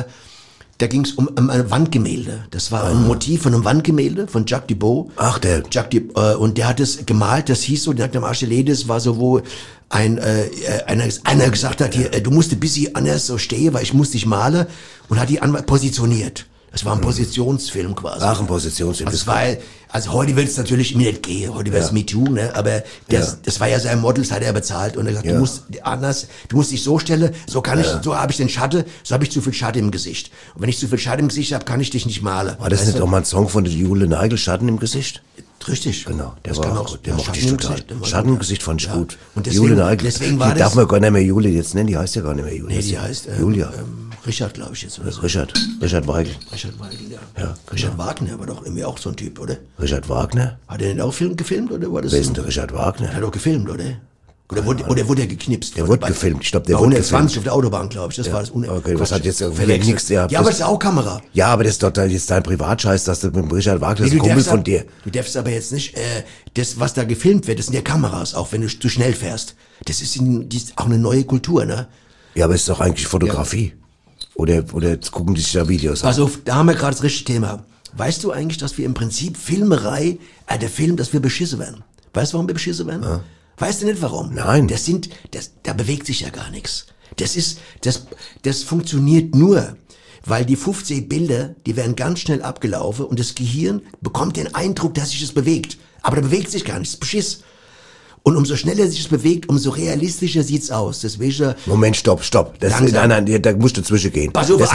D: ein Wandgemälde. Das war ein Motiv von einem Wandgemälde von Jacques Dubos.
C: Ach,
D: und der hat es gemalt, das hieß so, der nackt am Arsch der Lady, das war so, wo einer gesagt hat, hier, du musst ein bisschen anders so stehen, weil ich muss dich malen, und hat die positioniert. Das war ein Positionsfilm quasi.
C: Ach, ein Positionsfilm.
D: Also heute wird es natürlich nicht gehen, heute wird es MeToo, ne? Aber das war ja sein Model, das hat er bezahlt, und er hat gesagt, du musst dich so stellen, so habe ich den Schatten, so habe ich zu viel Schatten im Gesicht. Und wenn ich zu viel Schatten im Gesicht habe, kann ich dich nicht malen.
C: War das nicht auch mal ein Song von der Jule Neigel, Schatten im Gesicht?
D: Richtig.
C: Genau, der war auch gut. Der mochte ich total. Schatten im Gesicht fand ich gut.
D: Und deswegen
C: darf man gar nicht mehr Jule jetzt nennen, die heißt ja gar nicht mehr Jule.
D: Nee, die heißt
C: Julia.
D: Richard, glaube ich jetzt. Oder so.
C: Richard Weigel.
D: Richard Weigel, ja.
C: Ja,
D: Richard Wagner war doch irgendwie auch so ein Typ, oder?
C: Richard Wagner?
D: Hat er denn auch gefilmt, oder war das?
C: Wer ist denn der Richard Wagner?
D: Er hat doch gefilmt, oder? Oder wurde er geknipst?
C: Der wurde gefilmt, ich glaube, der
D: wurde
C: wurde
D: 120 auf der Autobahn, glaube ich. Das war das
C: Okay, was hat jetzt
D: nichts. Ja, aber das ist auch Kamera.
C: Ja, aber das ist doch jetzt dein Privatscheiß, dass du mit dem Richard Wagner, das ist ein Kumpel von dir.
D: Du darfst aber jetzt nicht, das, was da gefilmt wird, das sind ja Kameras, auch wenn du zu schnell fährst. Das ist auch eine neue Kultur, ne?
C: Ja, aber es ist doch eigentlich Fotografie. Ja. Oder gucken die sich da Videos an?
D: Pass auf, da haben wir gerade das richtige Thema. Weißt du eigentlich, dass wir im Prinzip Filmerei, der Film, dass wir beschissen werden? Weißt du, warum wir beschissen werden? Ja. Weißt du nicht warum?
C: Nein.
D: Da bewegt sich ja gar nichts. Das funktioniert nur, weil die 15 Bilder, die werden ganz schnell abgelaufen und das Gehirn bekommt den Eindruck, dass sich das bewegt. Aber da bewegt sich gar nicht, das ist Beschiss. Und umso schneller sich es bewegt, umso realistischer sieht's aus. Deswegen.
C: Moment, stopp. Nein, da musst du zwischengehen.
D: Pass auf,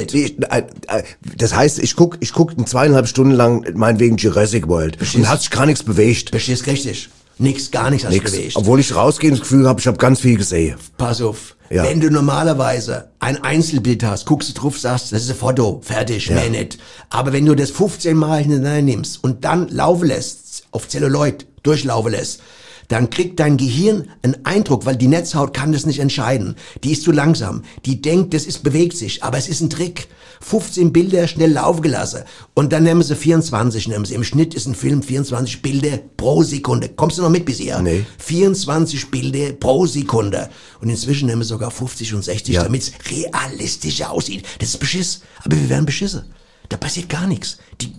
C: das heißt, ich guck 2,5 Stunden lang meinetwegen Jurassic World.
D: Beschiss.
C: Und hat sich gar nichts bewegt.
D: Beschiss, richtig. Gar nichts hat sich bewegt.
C: Obwohl ich rausgehe und das Gefühl habe, ich habe ganz viel gesehen.
D: Pass auf.
C: Ja.
D: Wenn du normalerweise ein Einzelbild hast, guckst du drauf, sagst, das ist ein Foto, fertig, mehr nicht. Aber wenn du das 15 Mal hintereinander nimmst und dann laufen lässt, auf Zelluloid durchlaufen lässt, dann kriegt dein Gehirn einen Eindruck, weil die Netzhaut kann das nicht entscheiden. Die ist zu langsam. Die denkt, bewegt sich, aber es ist ein Trick. 15 Bilder schnell laufen gelassen. Und dann nehmen sie 24, im Schnitt ist ein Film 24 Bilder pro Sekunde. Kommst du noch mit bisher?
C: Nee.
D: 24 Bilder pro Sekunde. Und inzwischen nehmen wir sogar 50 und 60, damit es realistischer aussieht. Das ist Beschiss. Aber wir werden beschissen. Da passiert gar nichts.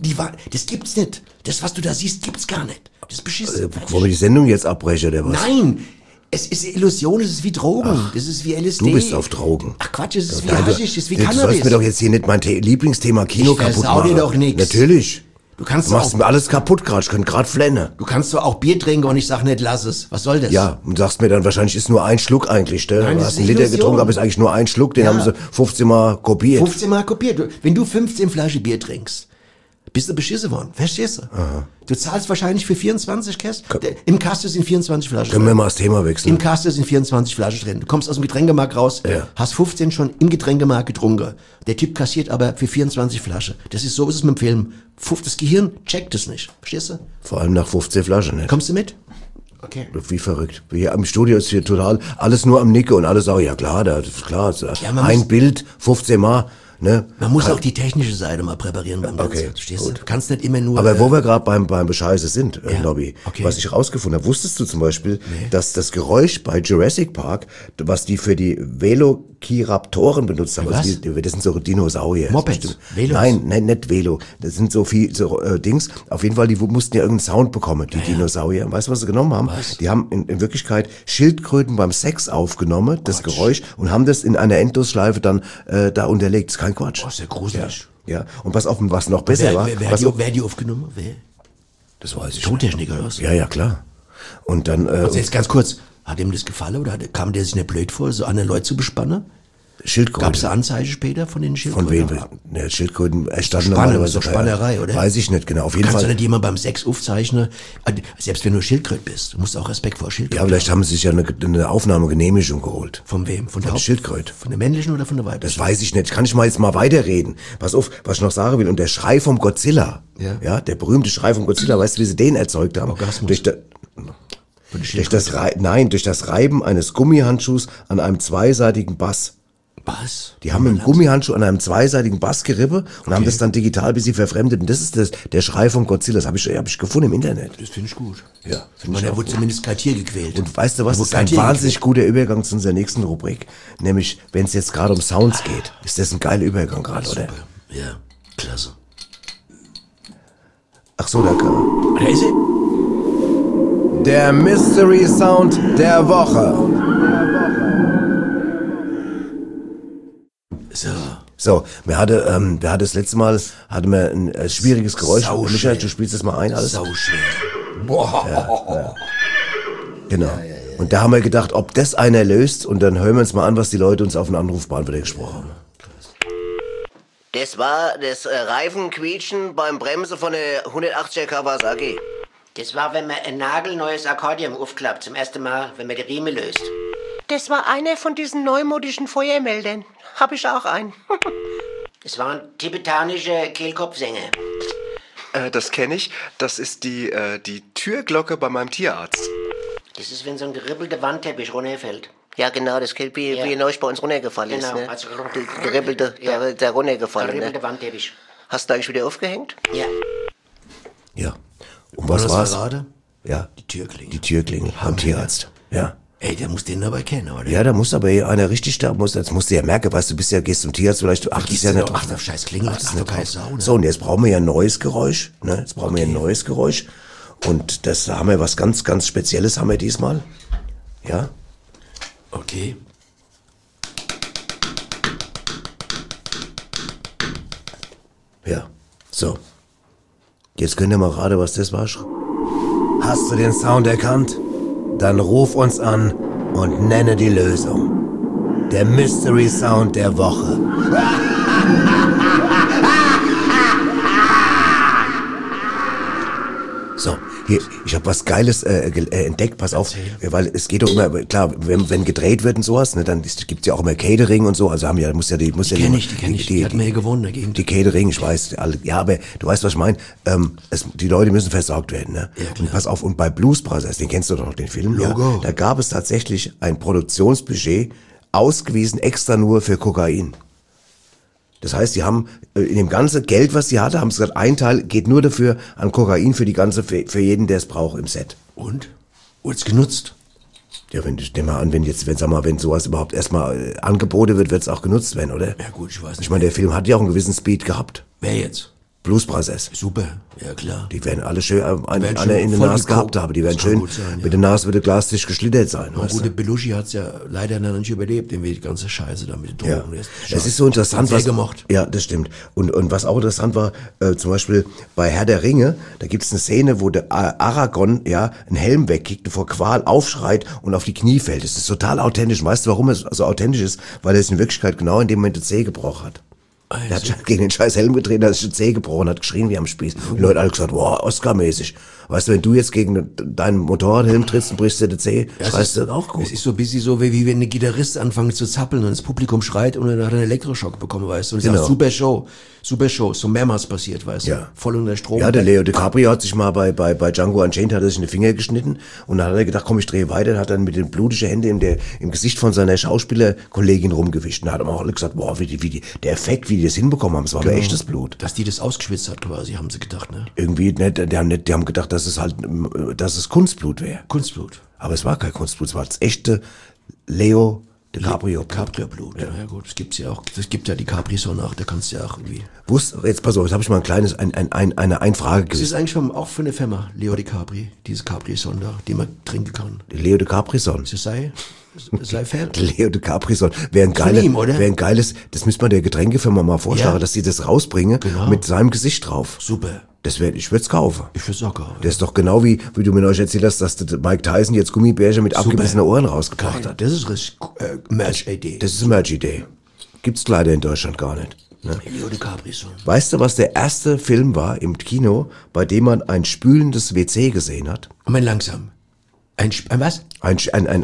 D: Das gibt's nicht. Das, was du da siehst, gibt's gar nicht. Das ist beschissen.
C: Wollen wir die Sendung jetzt abbrechen, oder was?
D: Nein! Es ist eine Illusion, es ist wie Drogen. Das ist wie LSD.
C: Du bist auf Drogen.
D: Ach Quatsch, es ist wie Haschisch, es ist wie
C: Du
D: Cannabis.
C: sollst mir doch jetzt hier nicht mein Lieblingsthema Kino
D: Ich
C: kaputt
D: versau
C: machen.
D: dir doch nix.
C: Natürlich.
D: Du kannst
C: Du machst
D: auch,
C: mir alles kaputt gerade. Ich könnte gerade flennen.
D: du kannst doch auch Bier trinken und ich sag nicht, lass es. Was soll das?
C: Ja, und sagst mir dann, wahrscheinlich ist nur ein Schluck eigentlich.
D: Nein,
C: Du
D: das
C: hast
D: ist
C: einen
D: eine
C: Liter
D: Illusion.
C: getrunken, aber ist eigentlich nur ein Schluck. Den
D: Ja.
C: haben sie 15 Mal kopiert.
D: 15 Mal kopiert. Wenn du 15 Flaschen Bier trinkst, bist du beschissen worden. Verstehst du?
C: Aha.
D: Du zahlst wahrscheinlich für 24 Kästen. Im Kasten sind 24 Flaschen
C: Können wir
D: drin.
C: mal das Thema wechseln?
D: Im Kasten sind 24 Flaschen drin. Du kommst aus dem Getränkemarkt raus, hast 15 schon im Getränkemarkt getrunken. Der Typ kassiert aber für 24 Flaschen. So ist es mit dem Film. Das Gehirn checkt es nicht. Verstehst du?
C: Vor allem nach 15 Flaschen nicht.
D: Kommst du mit? Okay.
C: Wie verrückt. Hier im Studio ist hier total alles nur am Nicke und alles auch, ja klar, das ist klar.
D: man
C: Ein
D: muss-
C: Bild, 15 Mal, ne?
D: Man muss auch die technische Seite mal präparieren beim
C: Okay,
D: Ganzen. Verstehst du? Du kannst nicht immer nur...
C: Aber wo wir gerade beim Bescheiße sind, Lobby,
D: okay.
C: was ich rausgefunden habe, wusstest du zum Beispiel, dass das Geräusch bei Jurassic Park, was die für die Velociraptoren benutzt haben,
D: Was?
C: also das sind so Dinosaurier.
D: Mopeds? Velos?
C: Nein, nicht Velo. Das sind so viel Dings. Auf jeden Fall, die mussten ja irgendeinen Sound bekommen, die Dinosaurier. Weißt du, was sie genommen haben?
D: Was?
C: Die haben in Wirklichkeit Schildkröten beim Sex aufgenommen, das Geräusch, und haben das in einer Endlosschleife dann da unterlegt. Das ist kein Quatsch.
D: Oh, ist ja gruselig.
C: Ja, und pass auf, was noch besser war.
D: Wer die aufgenommen? Wer?
C: Das weiß ich nicht.
D: Tontechniker oder was?
C: Ja, klar. Und dann,
D: Also jetzt ganz kurz, hat ihm das gefallen oder kam der sich nicht blöd vor, so andere Leute zu bespannen?
C: Schildkröten.
D: Gab es eine Anzeige später von den
C: Von
D: Schildkröten?
C: wem? Ne, Schildkröten erstanden
D: Spannung,
C: normalerweise
D: ist doch Spannerei, oder?
C: Weiß ich nicht, genau. Auf jeden
D: Kannst du
C: Fall.
D: nicht jemand beim Sex aufzeichnen? Selbst wenn du Schildkröte bist, du musst auch Respekt vor Schildkröte
C: Ja, vielleicht haben sie sich ja eine Aufnahmegenehmigung geholt.
D: Von wem? Von
C: der Schildkröte.
D: Von der männlichen oder von der weiblichen?
C: Das weiß ich nicht. Kann ich mal jetzt mal weiterreden? Pass auf, was ich noch sagen will. Und der Schrei vom Godzilla.
D: Ja.
C: Der berühmte Schrei vom Godzilla. Weißt du, wie sie den erzeugt haben?
D: Orgasmus.
C: Durch das Reiben eines Gummihandschuhs an einem zweiseitigen Bass.
D: Was?
C: Die haben einen Gummihandschuh an einem zweiseitigen Bass gerippe und haben das dann digital ein bisschen verfremdet. Und das ist der Schrei vom Godzilla. Das hab ich gefunden im Internet.
D: Das finde ich gut.
C: Ja,
D: Ich meine, er wurde zumindest kein Tier gequält.
C: Und weißt du was,
D: Er
C: das
D: wurde
C: ist ein
D: kein Tier
C: wahnsinnig guter Übergang zu unserer nächsten Rubrik. Nämlich, wenn es jetzt gerade um Sounds geht. Ist das ein geiler Übergang gerade, oder?
D: gequält. Ja, klasse.
C: Ach so, da kann
D: Da ist er.
C: Der Mystery Sound der Woche. So, wir hatten das letzte Mal ein schwieriges Geräusch.
D: Sau
C: Michael,
D: schwer.
C: du spielst das mal ein alles?
D: Sau schwer. Boah.
C: Genau. Und da haben wir gedacht, ob das einer löst, und dann hören wir uns mal an, was die Leute uns auf den Anrufbeantworter gesprochen haben.
E: Das war das Reifenquietschen beim Bremsen von der 180er Kawasaki.
A: Das war, wenn man ein nagelneues Akkordeon aufklappt, zum ersten Mal, wenn man die Riemen löst.
I: Das war einer von diesen neumodischen Feuermeldern. Hab ich auch einen.
A: Das waren tibetanische Kehlkopfsänger.
J: Das kenne ich. Das ist die Türglocke bei meinem Tierarzt.
A: Das ist, wenn so ein geribbelter Wandteppich runterfällt.
E: Ja, genau, das geht wie neulich bei uns runtergefallen
A: Genau,
E: ist, ne?
A: also
E: Die geribbelte, der runtergefallen,
A: Geribbelte
E: ne?
A: Wandteppich.
E: Hast du eigentlich wieder aufgehängt?
A: Ja.
C: Ja. Und was
D: das
C: war's?
D: gerade?
C: Ja.
D: Die Türklingel.
C: Die Türklingel beim Tierarzt. Ja.
D: Ey, der muss den dabei kennen, oder?
C: Ja, da muss aber einer richtig jetzt musst du ja merken, weißt du, gehst zum Tierarzt, vielleicht, du achtest ja nicht
D: Ach, auf scheiß Klingel,
C: achtest
D: ach,
C: nicht
D: keine
C: drauf.
D: Sau, ne?
C: So, und jetzt brauchen wir ja ein neues Geräusch, ne? Jetzt brauchen wir ein neues Geräusch. Und das haben wir was ganz, ganz Spezielles haben wir diesmal. Ja?
D: Okay.
C: Ja, so. Jetzt könnt ihr mal raten, was das war. Hast du den Sound erkannt? Dann ruf uns an und nenne die Lösung. Der Mystery Sound der Woche. So, hier, ich habe was Geiles entdeckt, pass auf, weil es geht doch immer, klar, wenn gedreht wird und sowas, ne, dann gibt's ja auch immer Catering und so, also die
D: kenn ich, die hat mir hier gewonnen dagegen.
C: Die Catering, ich weiß, ja, aber du weißt, was ich meine, die Leute müssen versorgt werden, ne? Ja, klar. Und pass auf, und bei Blues Brothers, den kennst du doch noch, den Film,
D: Logo.
C: Ja, da gab es tatsächlich ein Produktionsbudget, ausgewiesen extra nur für Kokain. Das heißt, die haben in dem ganzen Geld, was sie hatte, haben sie gesagt, ein Teil geht nur dafür an Kokain für jeden, der es braucht im Set.
D: Und? Wurd's genutzt?
C: Ja, ich nehme mal an, wenn sowas überhaupt erstmal angeboten wird, wird's auch genutzt werden, oder?
D: Ja gut, ich weiß nicht.
C: Ich meine, der Film hat ja auch einen gewissen Speed gehabt.
D: Wer jetzt?
C: Blues Brothers.
D: Super, ja klar.
C: Die werden alle schön eine in der Nase gehabt haben. Die werden schön mit der Nase wird der Glastisch geschlittert sein.
D: Und gut, der Belushi hat's ja leider noch nicht überlebt, den die ganze Scheiße da mit den Drogen.
C: Ja. Es ist so interessant,
D: was gemocht.
C: Ja, das stimmt. Und was auch interessant war, zum Beispiel bei Herr der Ringe, da gibt's eine Szene, wo der Aragorn einen Helm wegkickt und vor Qual aufschreit und auf die Knie fällt. Das ist total authentisch. Weißt du, warum es so authentisch ist? Weil er es in Wirklichkeit genau in dem Moment den Zeh gebrochen hat. Der hat gegen den scheiß Helm getreten, hat sich den Zeh gebrochen, hat geschrien wie am Spieß. Die Leute alle gesagt, wow, Oscar-mäßig. Weißt du, wenn du jetzt gegen deinen Motorradhelm trittst und brichst dir den Zeh, weißt du, auch gut.
D: Es ist so ein bisschen so, wie wenn ein Gitarrist anfängt zu zappeln und das Publikum schreit und dann hat er einen Elektroschock bekommen, weißt du. Und genau. Sagt, super Show, so mehrmals passiert, weißt du. Ja. Voll unter Strom.
C: Ja, der Leo DiCaprio hat sich mal bei Django Unchained, hat er sich in den Finger geschnitten und dann hat er gedacht, komm, ich drehe weiter, hat dann mit den blutigen Händen im Gesicht von seiner Schauspielerkollegin rumgewischt und da hat auch alle gesagt, boah, der Effekt, wie die das hinbekommen haben, es war aber echtes Blut.
D: Dass die das ausgeschwitzt hat quasi, haben sie gedacht, ne?
C: Irgendwie nicht, die haben gedacht, dass es Kunstblut wäre.
D: Kunstblut.
C: Aber es war kein Kunstblut, es war das echte Leo DiCaprio.
D: Blut, ja gut, es gibt ja die Capri-Sonne auch, da kannst du ja auch irgendwie.
C: Jetzt pass auf, jetzt habe ich mal eine Frage
D: gewusst. Das ist eigentlich auch für eine Firma, Leo DiCapri, diese Capri-Sonne da, die man trinken kann.
C: Die Leo DiCapri-Sonne.
D: Sei fair.
C: Leo DiCapri-Sonne. Wäre ein geiles, das müsste man der Getränkefirma mal vorschlagen, dass sie das rausbringen, mit seinem Gesicht drauf.
D: Super.
C: Ich würde es kaufen.
D: Ich würde es auch kaufen.
C: Der ist doch genau wie du mir euch erzählt hast, dass der Mike Tyson jetzt Gummibärchen mit abgebissenen Ohren rausgebracht hat.
D: Das ist richtig Merch-Idee.
C: Das ist eine Merch-Idee. Gibt's leider in Deutschland gar nicht. Ne?
D: Leo DiCapri-Sonne.
C: Weißt du, was der erste Film war im Kino, bei dem man ein spülendes WC gesehen hat?
D: Moment, langsam. Ein was?
C: Ein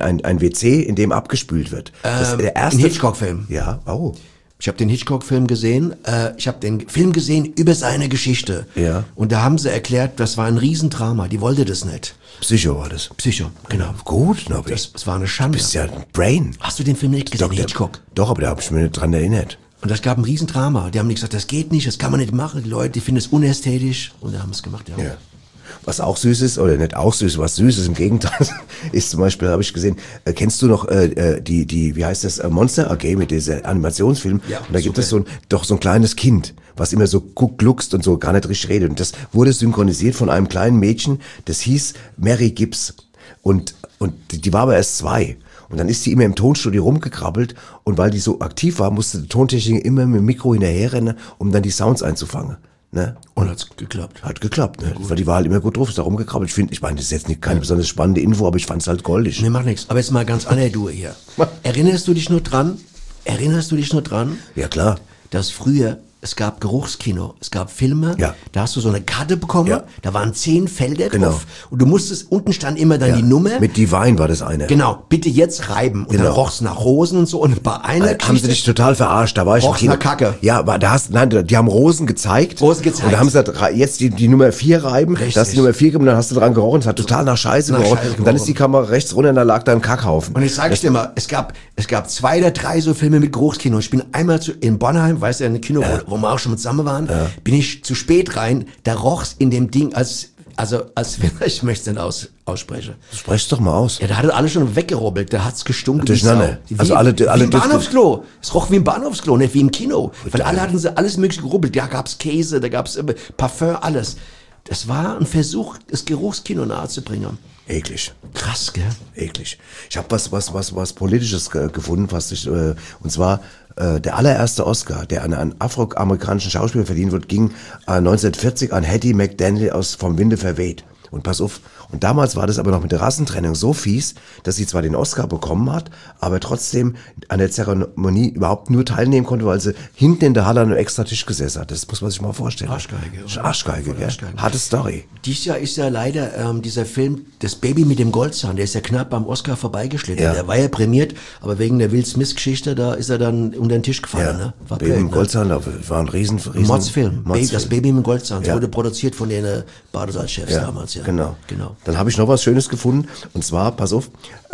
C: WC, in dem abgespült wird. Das ist der erste
D: ein Hitchcock-Film.
C: Ja, oh.
D: Ich habe den Hitchcock-Film gesehen. Ich habe den Film gesehen über seine Geschichte.
C: Ja.
D: Und da haben sie erklärt, das war ein Riesendrama. Die wollte das nicht.
C: Psycho war das.
D: Psycho, genau.
C: Ja, gut, Nobby.
D: Das war eine Schande.
C: Du bist ja ein Brain.
D: Hast du den Film nicht gesehen, Hitchcock?
C: Doch, aber da habe ich mich nicht dran erinnert.
D: Und das gab ein Riesendrama. Die haben nicht gesagt, das geht nicht, das kann man nicht machen. Die Leute, die finden es unästhetisch. Und da haben es gemacht, ja.
C: Was auch süß ist, oder nicht auch süß, was süß ist, im Gegenteil, ist zum Beispiel, habe ich gesehen, kennst du noch wie heißt das, Monster AG mit diesem Animationsfilm?
D: Ja,
C: und da gibt es so ein kleines Kind, was immer so gluckst und so gar nicht richtig redet. Und das wurde synchronisiert von einem kleinen Mädchen, das hieß Mary Gibbs. Und die war aber erst 2. Und dann ist sie immer im Tonstudio rumgekrabbelt und weil die so aktiv war, musste der Tontechniker immer mit dem Mikro hinterherrennen, um dann die Sounds einzufangen. Ne?
D: Und hat's geklappt.
C: Hat geklappt, ne? Weil die war halt immer gut drauf, ist da rumgekrabbelt. Ich meine, das ist jetzt keine besonders spannende Info, aber ich fand's halt goldig.
D: Nee, macht nichts. Aber jetzt mal ganz andere Duhe hier. Erinnerst du dich nur dran?
C: Ja, klar.
D: Dass früher, es gab Geruchskino, es gab Filme, da hast du so eine Karte bekommen, da waren 10 Felder drauf und du musstest, unten stand immer dann die Nummer.
C: Mit Divine war das eine.
D: Genau, bitte jetzt reiben. Und dann roch's nach Rosen und so und bei einer
C: haben sie dich total verarscht, da war ich im Kino.
D: Nach Kacke.
C: Ja, aber die haben Rosen gezeigt. Und da haben sie gesagt, jetzt die Nummer 4 reiben,
D: richtig.
C: Da hast du die Nummer 4 gegeben und dann hast du dran gerochen, es hat total nach Scheiße gerochen. Und dann ist die Kamera rechts runter und da lag da ein Kackhaufen.
D: Und ich sag dir mal, es gab 2 oder 3 so Filme mit Geruchskino. Ich bin einmal in Bonheim, weißt du, in einem Kino, wo wir auch schon mit zusammen waren, bin ich zu spät rein, da roch's in dem Ding, als ich möchte es nicht aussprechen.
C: Sprech's doch mal aus.
D: Ja, da hat es alles schon weggerubbelt, da hat's gestunken.
C: Durcheinander.
D: Also alle wie im Bahnhofsklo. Es roch wie im Bahnhofsklo, nicht wie im Kino. Weil alle hatten sie alles mögliche gerubbelt. Da gab's Käse, da gab's Parfum, alles. Das war ein Versuch, das Geruchskino nahezubringen.
C: Eklig.
D: Krass, gell?
C: Eklig. Ich habe was Politisches gefunden, und zwar der allererste Oscar, der an einen afroamerikanischen Schauspieler verliehen wird, ging 1940 an Hattie McDaniel aus Vom Winde verweht. Und pass auf, und damals war das aber noch mit der Rassentrennung so fies, dass sie zwar den Oscar bekommen hat, aber trotzdem an der Zeremonie überhaupt nur teilnehmen konnte, weil sie hinten in der Halle an einem extra Tisch gesessen hat. Das muss man sich mal vorstellen. Arschgeige, gell? Harte Story.
D: Dieses Jahr ist ja leider dieser Film, das Baby mit dem Goldzahn, der ist ja knapp am Oscar vorbeigeschlitten.
C: Ja.
D: Der war ja prämiert, aber wegen der Will Smith-Geschichte, da ist er dann unter den Tisch gefallen.
C: Ja.
D: Ne? War
C: Baby mit dem Goldzahn, das war ein riesen
D: Mods-Film. Das Baby mit dem Goldzahn. Das
C: Ja.
D: wurde produziert von den Badesalzchefs damals. Ja.
C: Genau.
D: Genau.
C: Dann habe ich noch was Schönes gefunden. Und zwar, pass auf,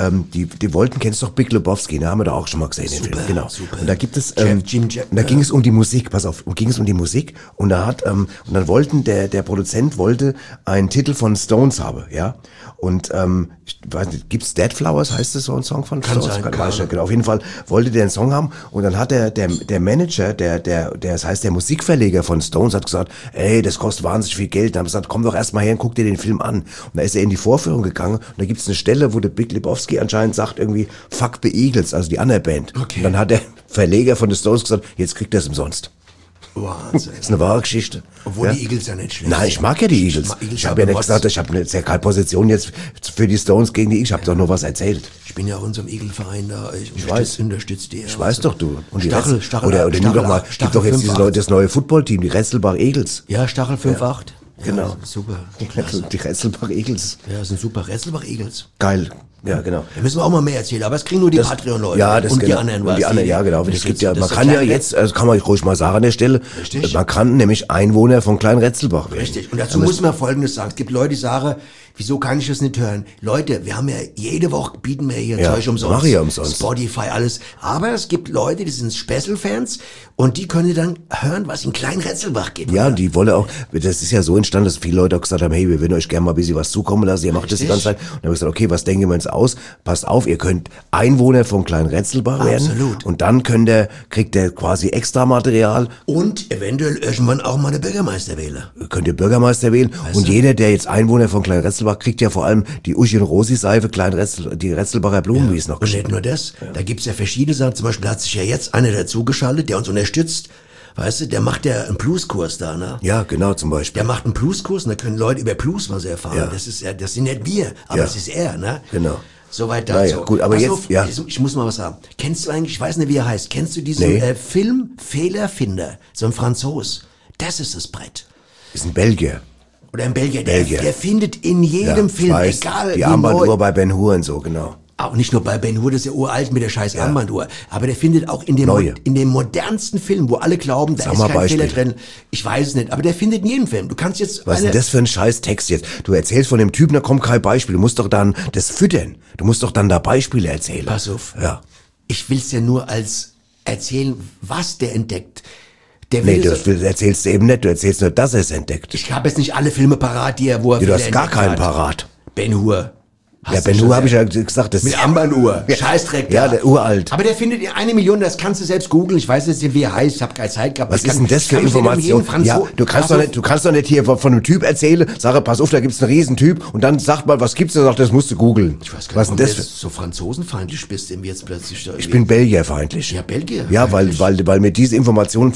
C: die wollten, kennst du doch Big Lebowski, ne? Haben wir da auch schon mal gesehen, den Film. Genau.
D: Super.
C: Und da gibt es,
D: Jim Jack,
C: und da ging es um die Musik, pass auf, ging es um die Musik. Und da und dann der Produzent wollte einen Titel von Stones haben, ja. Und, ich weiß nicht, gibt's Dead Flowers, heißt das so ein Song von Stones?
D: Sein,
C: Weiß nicht, genau. Auf jeden Fall wollte der einen Song haben. Und dann hat der Manager, das heißt der Musikverleger von Stones, hat gesagt, ey, das kostet wahnsinnig viel Geld. Dann haben sie gesagt, komm doch erst mal her und guck dir den Film an. Und da ist er in die Vorführung gegangen. Und da gibt's eine Stelle, wo der Big Lebowski anscheinend sagt irgendwie, fuck the Eagles, also die andere Band. Okay. Und dann hat der Verleger von den Stones gesagt, jetzt kriegt er es umsonst.
D: Wahnsinn.
C: Das ist eine wahre Geschichte.
D: Obwohl die Eagles ja nicht schlecht
C: Nein, ich mag ja die Eagles. Ich habe ja nicht gesagt, ich habe keine Position jetzt für die Stones gegen die Eagles. Ich habe doch nur was erzählt.
D: Ich bin ja unserem Eagle-Verein da. Ich unterstütze die.
C: Ich weiß doch, du. Und die
D: Stachel,
C: oder nimm doch mal, gibt doch jetzt das neue Footballteam, die Retzelbach Eagles.
D: Ja, Stachel 5-8. Ja,
C: genau.
D: Super.
C: Die Retzelbach Eagles.
D: Ja, das sind super Retzelbach Eagles.
C: Geil. Ja, genau.
D: Da müssen wir auch mal mehr erzählen, aber es kriegen nur die Patreon-Leute.
C: Ja, das
D: und
C: genau.
D: die anderen.
C: Und die anderen, ja, genau. Es gibt ja, man kann ja jetzt, also kann man ruhig mal sagen an der Stelle,
D: Richtig.
C: Man kann nämlich Einwohner von Klein-Retzelbach werden.
D: Richtig. Und dazu muss man Folgendes sagen. Es gibt Leute, die sagen, wieso kann ich das nicht hören? Leute, wir haben ja jede Woche bieten wir hier Zeug umsonst.
C: Mach ich ja umsonst.
D: Spotify, alles. Aber es gibt Leute, die sind Special-Fans und die können dann hören, was in Klein-Retzelbach geht.
C: Ja,
D: oder?
C: die wolle auch, das ist ja so entstanden, dass viele Leute auch gesagt haben, hey, wir würden euch gerne mal ein bisschen was zukommen lassen, ihr macht das die ganze Zeit. Und dann habe ich gesagt, okay, was denken wir uns aus? Passt auf, ihr könnt Einwohner von Klein-Retzelbach werden.
D: Absolut.
C: Und dann kriegt der quasi extra Material.
D: Und eventuell irgendwann auch mal eine Bürgermeister wählen.
C: Könnt ihr Bürgermeister wählen.
D: Weißt
C: und
D: du?
C: jeder, der jetzt Einwohner von Klein-Retzelbach, kriegt ja vor allem die Uschi und Rosi Seife, die Retzelbacher Blumen, wie es noch
D: Und nicht nur das, da gibt's ja verschiedene Sachen. Zum Beispiel hat sich ja jetzt einer dazugeschaltet, der uns unterstützt. Weißt du, der macht ja einen Blueskurs da, ne?
C: Ja, genau, zum Beispiel.
D: Der macht einen Blueskurs und da können Leute über Blues was erfahren.
C: Ja.
D: Das sind nicht wir, aber das ist er, ne?
C: Genau.
D: Soweit dazu.
C: Naja, gut, aber
D: Pass
C: jetzt,
D: auf,
C: ja.
D: Ich muss mal was sagen. Kennst du eigentlich, ich weiß nicht, wie er heißt, kennst du diesen Film Fehlerfinder? So ein Franzos. Das ist das Brett.
C: Ist ein Belgier.
D: Oder ein Belgier. Der findet in jedem Film,
C: weiß,
D: egal
C: die
D: wie
C: Armbanduhr
D: neu,
C: bei Ben Hur und so, genau.
D: auch nicht nur bei Ben Hur, das ist ja uralt mit der scheiß Armbanduhr, aber der findet auch in dem modernsten Film, wo alle glauben, da ist kein Fehler drin. Ich weiß es nicht, aber der findet in jedem Film. Du kannst jetzt...
C: Was ist denn das für ein scheiß Text jetzt? Du erzählst von dem Typen, da kommt kein Beispiel. Du musst doch dann das füttern. Du musst doch dann da Beispiele erzählen.
D: Pass auf.
C: Ja.
D: Ich will's ja nur als erzählen, was der entdeckt.
C: Nee, du erzählst eben nicht, du erzählst nur, dass er es entdeckt.
D: Ich habe jetzt nicht alle Filme parat, wo er
C: du hast gar keinen parat.
D: Ben Hur.
C: Ja, Ben Hur habe ich ja gesagt. Das
D: mit Armbanduhr. Scheißdreck.
C: Ja, der uralt.
D: Aber der findet 1 Million, das kannst du selbst googeln. Ich weiß jetzt nicht, wie er heißt, ich habe keine Zeit gehabt.
C: Was ist denn das für Information? Ja, du kannst doch nicht hier von einem Typ erzählen, sag, pass auf, da gibt's einen Riesentyp und dann sagt mal, was gibt's da? Sagt, das musst du googeln.
D: Ich weiß gar nicht,
C: was
D: warum
C: denn
D: du
C: das
D: so franzosenfeindlich bist, denn wir jetzt plötzlich...
C: Ich bin belgierfeindlich.
D: Ja, Belgier.
C: Ja, weil mir diese Information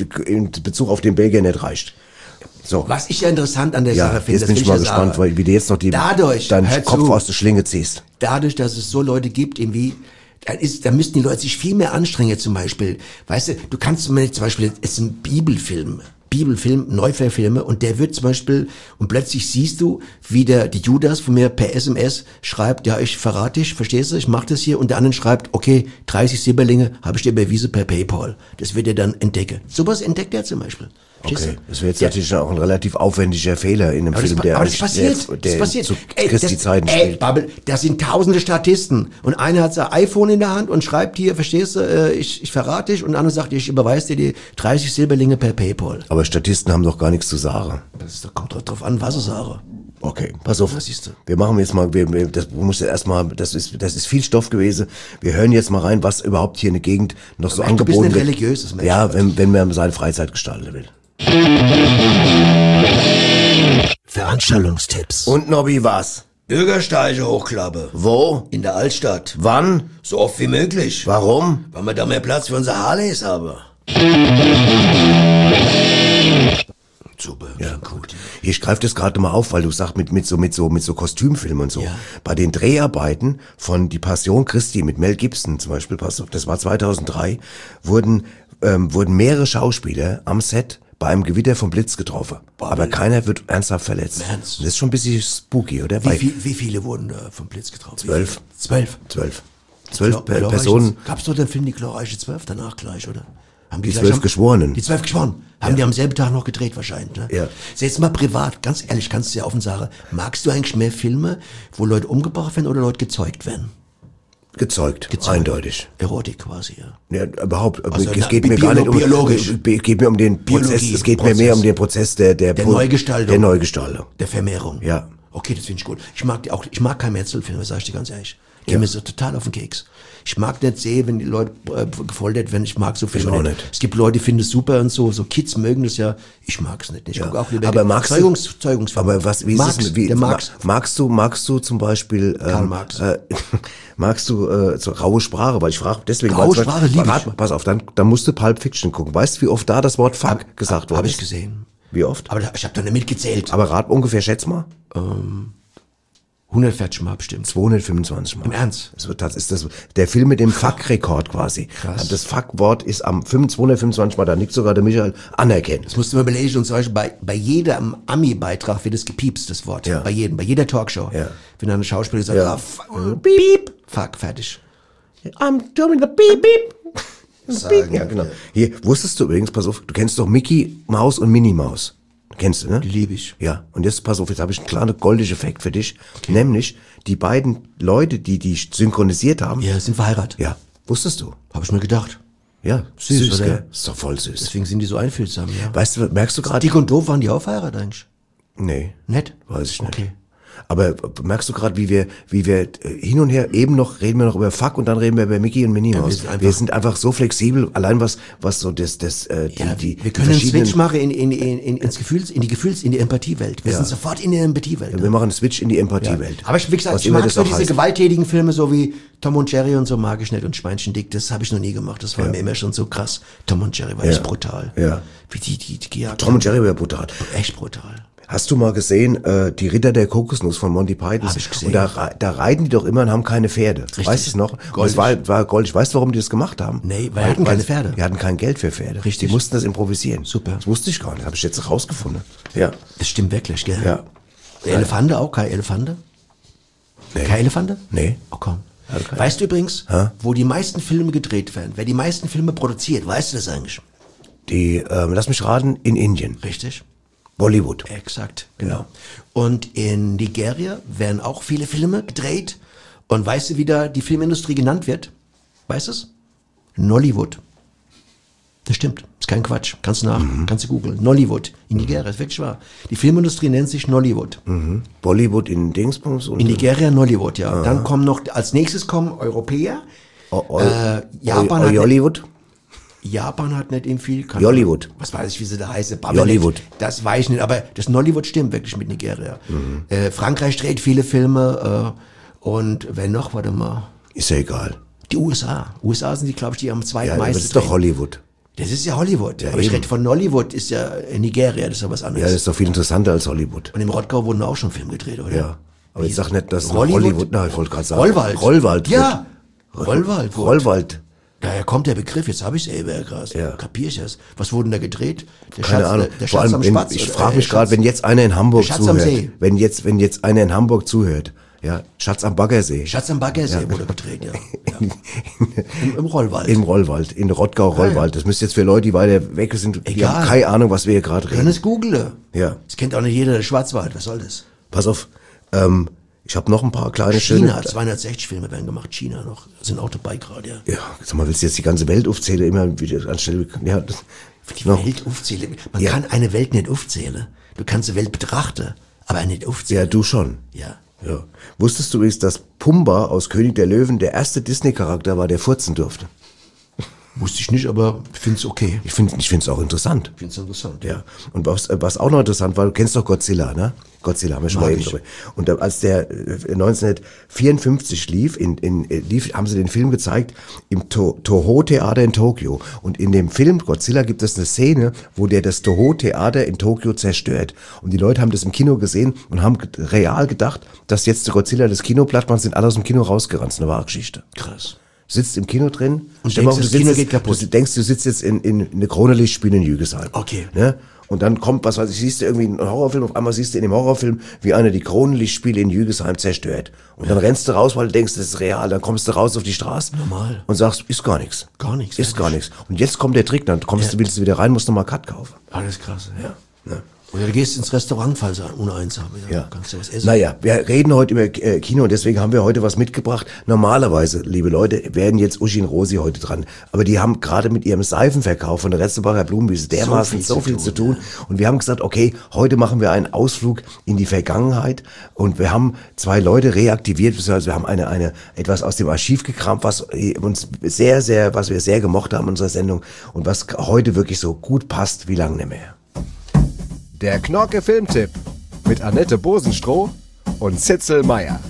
C: in Bezug auf den Belgier nicht reicht. So.
D: Was ich ja interessant an der Sache finde,
C: jetzt bin ich mal gespannt, wie du jetzt noch deinen Kopf aus der Schlinge ziehst.
D: Dadurch, dass es so Leute gibt, irgendwie, da müssten die Leute sich viel mehr anstrengen, zum Beispiel. Weißt du, du kannst zum Beispiel, es ist ein Bibelfilm, Neuverfilme, und der wird zum Beispiel, und plötzlich siehst du, wie die Judas von mir per SMS schreibt, ja, ich verrate dich, verstehst du, ich mach das hier, und der andere schreibt, okay, 30 Silberlinge habe ich dir überwiesen per PayPal. Das wird er dann entdecken. Sowas entdeckt er zum Beispiel.
C: Okay, das wäre jetzt natürlich auch ein relativ aufwendiger Fehler in einem Film, der zu Christi Zeiten spielt.
D: Babbel, da sind tausende Statisten und einer hat sein iPhone in der Hand und schreibt hier, verstehst du, ich verrate dich, und der andere sagt, ich überweise dir die 30 Silberlinge per PayPal.
C: Aber Statisten haben doch gar nichts zu sagen.
D: Das kommt doch drauf an, was ich sage.
C: Okay, pass auf.
D: Was siehst du?
C: Wir machen jetzt mal, das ist viel Stoff gewesen. Wir hören jetzt mal rein, was überhaupt hier in der Gegend noch so angeboten wird.
D: Du bist ein religiöses Mensch.
C: Ja, wenn man seine Freizeit gestalten will.
D: Veranstaltungstipps.
C: Und Nobby, was?
D: Bürgersteige hochklappe.
C: Wo?
D: In der Altstadt.
C: Wann?
D: So oft wie möglich.
C: Warum?
D: Weil wir da mehr Platz für unsere Harleys haben. Super,
C: ja, gut. Ich greife das gerade mal auf, weil du sagst, mit so Kostümfilmen und so. Ja. Bei den Dreharbeiten von Die Passion Christi mit Mel Gibson zum Beispiel, pass auf, das war 2003, wurden mehrere Schauspieler am Set bei einem Gewitter vom Blitz getroffen. Aber keiner wird ernsthaft verletzt. Das ist schon ein bisschen spooky, oder?
D: Wie viele wurden vom Blitz getroffen?
C: 12.
D: 12
C: Personen.
D: Gab's doch den Film Die glorreiche 12 danach gleich, oder? Haben
C: die 12 Geschworenen.
D: Die 12 Geschworenen. Haben die am selben Tag noch gedreht wahrscheinlich, ne?
C: Ja.
D: Jetzt mal privat, ganz ehrlich, kannst du ja offen sagen, magst du eigentlich mehr Filme, wo Leute umgebracht werden oder Leute gezeugt werden?
C: Gezeugt, eindeutig.
D: Erotik quasi, ja.
C: Ja, überhaupt.
D: Also,
C: es geht mir gar nicht um, geht mir um den Prozess, es geht mir mehr um den Prozess der
D: Neugestaltung.
C: Der Neugestaltung.
D: Der Vermehrung.
C: Ja.
D: Okay, das finde ich gut. Ich mag keine Metzelfilme, sag ich dir ganz ehrlich. Geh mir so total auf den Keks. Ich mag nicht sehen, wenn die Leute gefoltert werden. Ich mag so Filme nicht. Es gibt Leute, die finden es super und so. So Kids mögen das ja. Ich mag es nicht. Ich gucke auch lieber
C: aber Zeugungsfilme.
D: Aber
C: was, wie ist es mit, magst du zum Beispiel,
D: Karl Marx.
C: Magst du so raue Sprache? Weil ich frage deswegen.
D: Raue Sprache liebe ich.
C: Pass auf, dann musst du Pulp Fiction gucken. Weißt du, wie oft da das Wort Fuck gesagt wurde?
D: Habe ich gesehen.
C: Wie oft?
D: Aber ich habe da nicht mitgezählt.
C: Aber rat ungefähr, schätz mal.
D: 140 Mal bestimmt.
C: 225 Mal.
D: Im Ernst?
C: Das ist der Film mit dem Fuck-Rekord quasi.
D: Krass.
C: Das Fuck-Wort ist am 225 Mal, da nickt sogar der Michael anerkennen.
D: Das musst du mal belegen. Und zum Beispiel bei jedem Ami-Beitrag wird es gepiepst, das Wort.
C: Ja.
D: Bei jeder Talkshow.
C: Ja.
D: Wenn eine Schauspieler sagt,
C: Ja.
D: Beep, fuck, fertig.
C: I'm doing the beep, beep. Ja, genau. Hier, wusstest du übrigens, pass auf, du kennst doch Mickey Maus und Minnie Maus. Kennst du, ne?
D: Die liebe ich.
C: Ja, und jetzt pass auf, jetzt habe ich einen kleinen goldischen Effekt für dich. Okay. Nämlich, die beiden Leute, die synchronisiert haben.
D: Ja, sind verheiratet.
C: Ja, wusstest du?
D: Habe ich mir gedacht.
C: Ja, süß, gell? Ist doch voll süß.
D: Deswegen sind die so einfühlsam, ja.
C: Weißt du, merkst du gerade...
D: Dick und doof, waren die auch verheiratet eigentlich?
C: Nee.
D: Nett?
C: Weiß ich nicht.
D: Okay.
C: Aber merkst du gerade, wie wir hin und her, reden wir noch über Fuck und dann reden wir über Mickey und Minnie Maus. Wir sind einfach so flexibel, allein was so
D: wir können einen Switch machen in die Empathiewelt. Wir sind sofort in der Empathiewelt.
C: Ja, wir machen einen Switch in die Empathiewelt.
D: Ja. Aber wie gesagt, ich mag so diese gewalttätigen Filme, so wie Tom und Jerry und so mag ich nicht und Schweinchen dick, das habe ich noch nie gemacht. Das war mir immer schon so krass. Tom und Jerry war echt brutal.
C: Ja.
D: Wie die gejagt
C: Tom und Jerry war brutal.
D: Echt brutal.
C: Hast du mal gesehen, die Ritter der Kokosnuss von Monty Python?
D: Hab ich gesehen.
C: Und da reiten die doch immer und haben keine Pferde.
D: Richtig.
C: Weißt du es noch? Das war goldig. Weißt du, warum die das gemacht haben?
D: Nee, weil die hatten keine Pferde.
C: Die hatten kein Geld für Pferde.
D: Richtig.
C: Die mussten das improvisieren.
D: Super.
C: Das wusste ich gar nicht. Habe ich jetzt rausgefunden. Ja.
D: Das stimmt wirklich, gell?
C: Ja.
D: Elefante auch? Keine Elefante?
C: Nee.
D: Keine Elefante?
C: Nee.
D: Oh komm. Weißt du übrigens, wo die meisten Filme gedreht werden, wer die meisten Filme produziert, weißt du das eigentlich?
C: Lass mich raten, in Indien.
D: Richtig.
C: Bollywood.
D: Exakt, genau. Und in Nigeria werden auch viele Filme gedreht. Und weißt du, wie da die Filmindustrie genannt wird? Weißt du es? Nollywood. Das stimmt. Ist kein Quatsch. Kannst du googeln. Nollywood. In Nigeria. Ist wirklich wahr. Die Filmindustrie nennt sich Nollywood.
C: Bollywood in Dingsbums?
D: In Nigeria Nollywood, ja. Dann kommen als nächstes Europäer. Japan
C: Hollywood?
D: Japan hat nicht eben viel.
C: Hollywood.
D: Was weiß ich, wie sie da heißen.
C: Hollywood.
D: Das weiß ich nicht, aber das Nollywood stimmt wirklich mit Nigeria. Frankreich dreht viele Filme und wenn noch, warte mal.
C: Ist ja egal.
D: Die USA. USA sind die, glaube ich, die am zweitmeisten.
C: Ja, aber das ist doch Hollywood.
D: Das ist ja Hollywood. Ja, aber ich rede von Nollywood, ist ja Nigeria, das ist ja was anderes.
C: Ja, das ist doch viel interessanter als Hollywood.
D: Und im Rottgau wurden auch schon Filme gedreht, oder?
C: Ja. Aber ich sag nicht, dass Hollywood, nein, ich wollte gerade sagen.
D: Rollwald.
C: Ja.
D: Rollwald. Daher kommt der Begriff, jetzt habe ich es eben krass. Ja. Kapier ich das? Was wurde denn da gedreht?
C: Keine Ahnung.
D: Der Schatz am Spatz.
C: Ich frage mich gerade, wenn jetzt einer in Hamburg zuhört. Wenn jetzt einer in Hamburg zuhört. Ja, Schatz am Baggersee.
D: Schatz am Baggersee wurde gedreht, ja. Im Rollwald.
C: Im Rollwald, in Rottgau-Rollwald. Das müsste jetzt für Leute, die weiter weg sind, die haben keine Ahnung, was wir hier gerade reden.
D: Können es googeln.
C: Ja.
D: Das kennt auch nicht jeder, der Schwarzwald. Was soll das?
C: Pass auf, ich habe noch ein paar kleine
D: China, 260 Filme werden gemacht, China noch. Sind auch dabei gerade, ja.
C: Ja, sag mal, willst du jetzt die ganze Welt aufzählen, immer wieder anstelle, ja.
D: Die Welt aufzählen? Man kann eine Welt nicht aufzählen. Du kannst die Welt betrachten, aber nicht aufzählen.
C: Ja, du schon.
D: Ja.
C: Ja. Wusstest du übrigens, dass Pumba aus König der Löwen der erste Disney-Charakter war, der furzen durfte?
D: Wusste ich nicht, aber ich finde es okay.
C: Ich finde es auch interessant.
D: Ich finde es interessant.
C: Ja. Und was auch noch interessant war, du kennst doch Godzilla, ne? Godzilla haben wir schon mal eben drüber. Und als der 1954 lief, haben sie den Film gezeigt im Toho-Theater in Tokio. Und in dem Film Godzilla gibt es eine Szene, wo der das Toho-Theater in Tokio zerstört. Und die Leute haben das im Kino gesehen und haben real gedacht, dass jetzt der Godzilla das Kino platt macht, sind alle aus dem Kino rausgerannt. Das ist eine wahre Geschichte.
D: Krass.
C: Sitzt im Kino drin
D: und denkst, das Kino geht kaputt.
C: Du denkst, du sitzt jetzt in eine Krone-Lichtspiel in Jügesheim.
D: Okay.
C: Ne? Und dann kommt, was weiß ich, siehst du irgendwie einen Horrorfilm, auf einmal siehst du in dem Horrorfilm, wie einer die Kronenlichtspiele in Jügesheim zerstört. Und dann rennst du raus, weil du denkst, das ist real. Dann kommst du raus auf die Straße.
D: Normal.
C: Und sagst, ist gar nichts.
D: Gar nichts.
C: Ist gar nichts. Und jetzt kommt der Trick, dann willst du wieder rein, musst nochmal Cut kaufen.
D: Alles krass, ja.
C: Ne?
D: Oder du gehst ins Restaurant, falls du ohne eins haben. Ja. Kannst du was essen.
C: Naja, wir reden heute über Kino und deswegen haben wir heute was mitgebracht. Normalerweise, liebe Leute, werden jetzt Uschi und Rosi heute dran. Aber die haben gerade mit ihrem Seifenverkauf von der Retzelbacher Blumenwiese dermaßen so viel zu tun. Ja. Und wir haben gesagt, okay, heute machen wir einen Ausflug in die Vergangenheit. Und wir haben 2 Leute reaktiviert, also wir haben eine etwas aus dem Archiv gekramt, was uns was wir sehr gemocht haben in unserer Sendung und was heute wirklich so gut passt wie lange nicht mehr.
G: Der Knorke Filmtipp mit Annette Bosenstroh und Zitzel Meyer.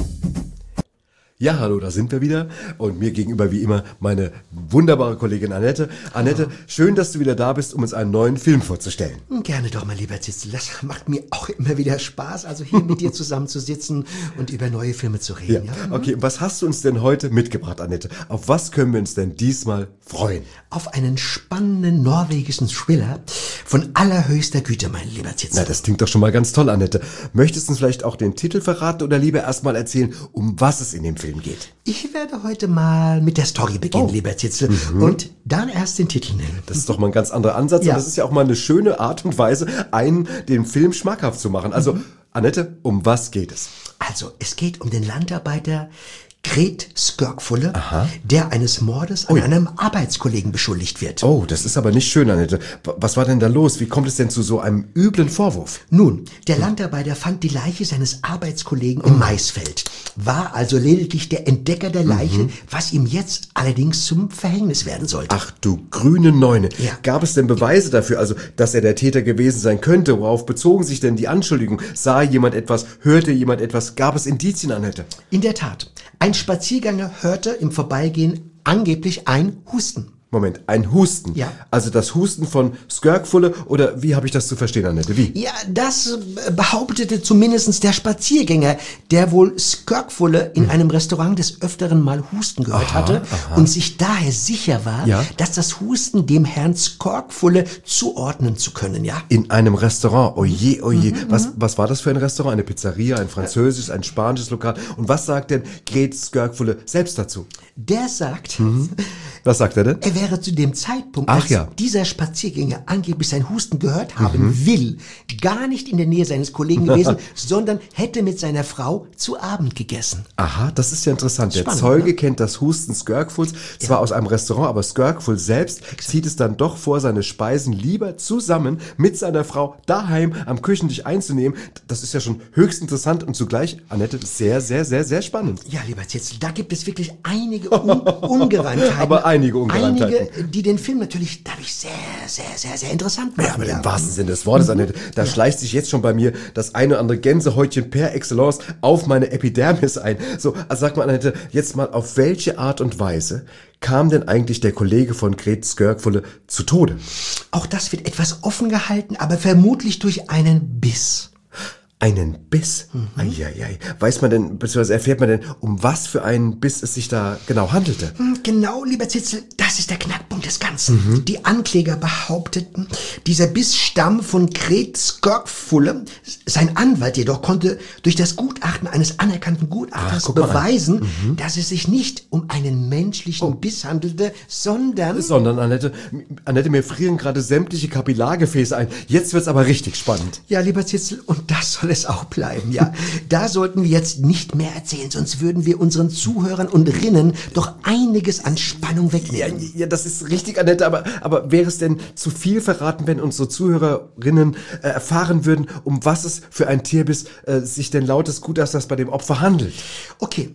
C: Ja, hallo, da sind wir wieder und mir gegenüber wie immer meine wunderbare Kollegin Annette. Annette, schön, dass du wieder da bist, um uns einen neuen Film vorzustellen.
D: Gerne doch, mein lieber Zitzel. Das macht mir auch immer wieder Spaß, also hier mit dir zusammen zu sitzen und über neue Filme zu reden. Ja.
C: Okay, was hast du uns denn heute mitgebracht, Annette? Auf was können wir uns denn diesmal freuen?
D: Auf einen spannenden norwegischen Thriller von allerhöchster Güte, mein lieber Zitzel.
C: Na, das klingt doch schon mal ganz toll, Annette. Möchtest du uns vielleicht auch den Titel verraten oder lieber erstmal erzählen, um was es in dem Film geht?
D: Ich werde heute mal mit der Story beginnen, lieber Zitzel, und dann erst den Titel nennen.
C: Das ist doch mal ein ganz anderer Ansatz und das ist ja auch mal eine schöne Art und Weise, den Film schmackhaft zu machen. Also, Annette, um was geht es?
D: Also, es geht um den Landarbeiter Gret Skørkfulle, der eines Mordes an einem Arbeitskollegen beschuldigt wird.
C: Oh, das ist aber nicht schön, Annette. Was war denn da los? Wie kommt es denn zu so einem üblen Vorwurf?
D: Nun, der Landarbeiter fand die Leiche seines Arbeitskollegen im Maisfeld, war also lediglich der Entdecker der Leiche, was ihm jetzt allerdings zum Verhängnis werden sollte.
C: Ach du grüne Neune.
D: Ja.
C: Gab es denn Beweise dafür, also dass er der Täter gewesen sein könnte? Worauf bezogen sich denn die Anschuldigungen? Sah jemand etwas? Hörte jemand etwas? Gab es Indizien, Annette?
D: In der Tat. Ein Spaziergänger hörte im Vorbeigehen angeblich ein Husten.
C: Moment, ein Husten?
D: Ja.
C: Also das Husten von Skørkfulle oder wie habe ich das zu verstehen, Annette? Wie?
D: Ja, das behauptete zumindest der Spaziergänger, der wohl Skørkfulle in einem Restaurant des Öfteren mal Husten gehört hatte und sich daher sicher war, dass das Husten dem Herrn Skørkfulle zuordnen zu können, ja?
C: In einem Restaurant, oje, oje. Was war das für ein Restaurant? Eine Pizzeria, ein französisches, ein spanisches Lokal? Und was sagt denn Gret Skørkfulle selbst dazu?
D: Der sagt...
C: Was sagt er denn?
D: Er wäre zu dem Zeitpunkt, als dieser Spaziergänger angeblich sein Husten gehört haben will, gar nicht in der Nähe seines Kollegen gewesen, sondern hätte mit seiner Frau zu Abend gegessen.
C: Aha, das ist ja interessant.
D: Spannend,
C: der Zeuge kennt das Husten Skørkfulls, zwar aus einem Restaurant, aber Skørkfull selbst zieht es dann doch vor, seine Speisen lieber zusammen mit seiner Frau daheim am Küchentisch einzunehmen. Das ist ja schon höchst interessant und zugleich, Annette, sehr, sehr, sehr, sehr spannend.
D: Ja, lieber Zitzel, da gibt es wirklich einige Ungereimtheiten.
C: Aber einige Ungereimtheiten.
D: Einige, die den Film natürlich dadurch sehr, sehr, sehr, sehr interessant machen.
C: Ja, aber im wahrsten Sinne des Wortes, Annette, da schleicht sich jetzt schon bei mir das eine oder andere Gänsehäutchen per Excellence auf meine Epidermis ein. So, also sag mal, Annette, jetzt mal, auf welche Art und Weise kam denn eigentlich der Kollege von Gret Skørkfulle zu Tode?
D: Auch das wird etwas offen gehalten, aber vermutlich durch einen Biss.
C: Einen Biss? Eieiei. Weiß man denn, beziehungsweise erfährt man denn, um was für einen Biss es sich da genau handelte?
D: Genau, lieber Zitzel, das ist der Knackpunkt des Ganzen. Die Ankläger behaupteten, dieser Biss stamme von Gret Skørkfulle. Sein Anwalt jedoch konnte durch das Gutachten eines anerkannten Gutachters beweisen, dass es sich nicht um einen menschlichen Biss handelte, sondern...
C: Annette, mir frieren gerade sämtliche Kapillargefäße ein. Jetzt wird's aber richtig spannend.
D: Ja, lieber Zitzel, und das soll es auch bleiben, ja. Da sollten wir jetzt nicht mehr erzählen, sonst würden wir unseren Zuhörern und Rinnen doch einiges an Spannung wegnehmen.
C: Ja, das ist richtig, Annette, aber wäre es denn zu viel verraten, wenn unsere Zuhörerinnen erfahren würden, um was es für ein Tierbiss sich denn laut des Gutachters bei dem Opfer handelt?
D: Okay.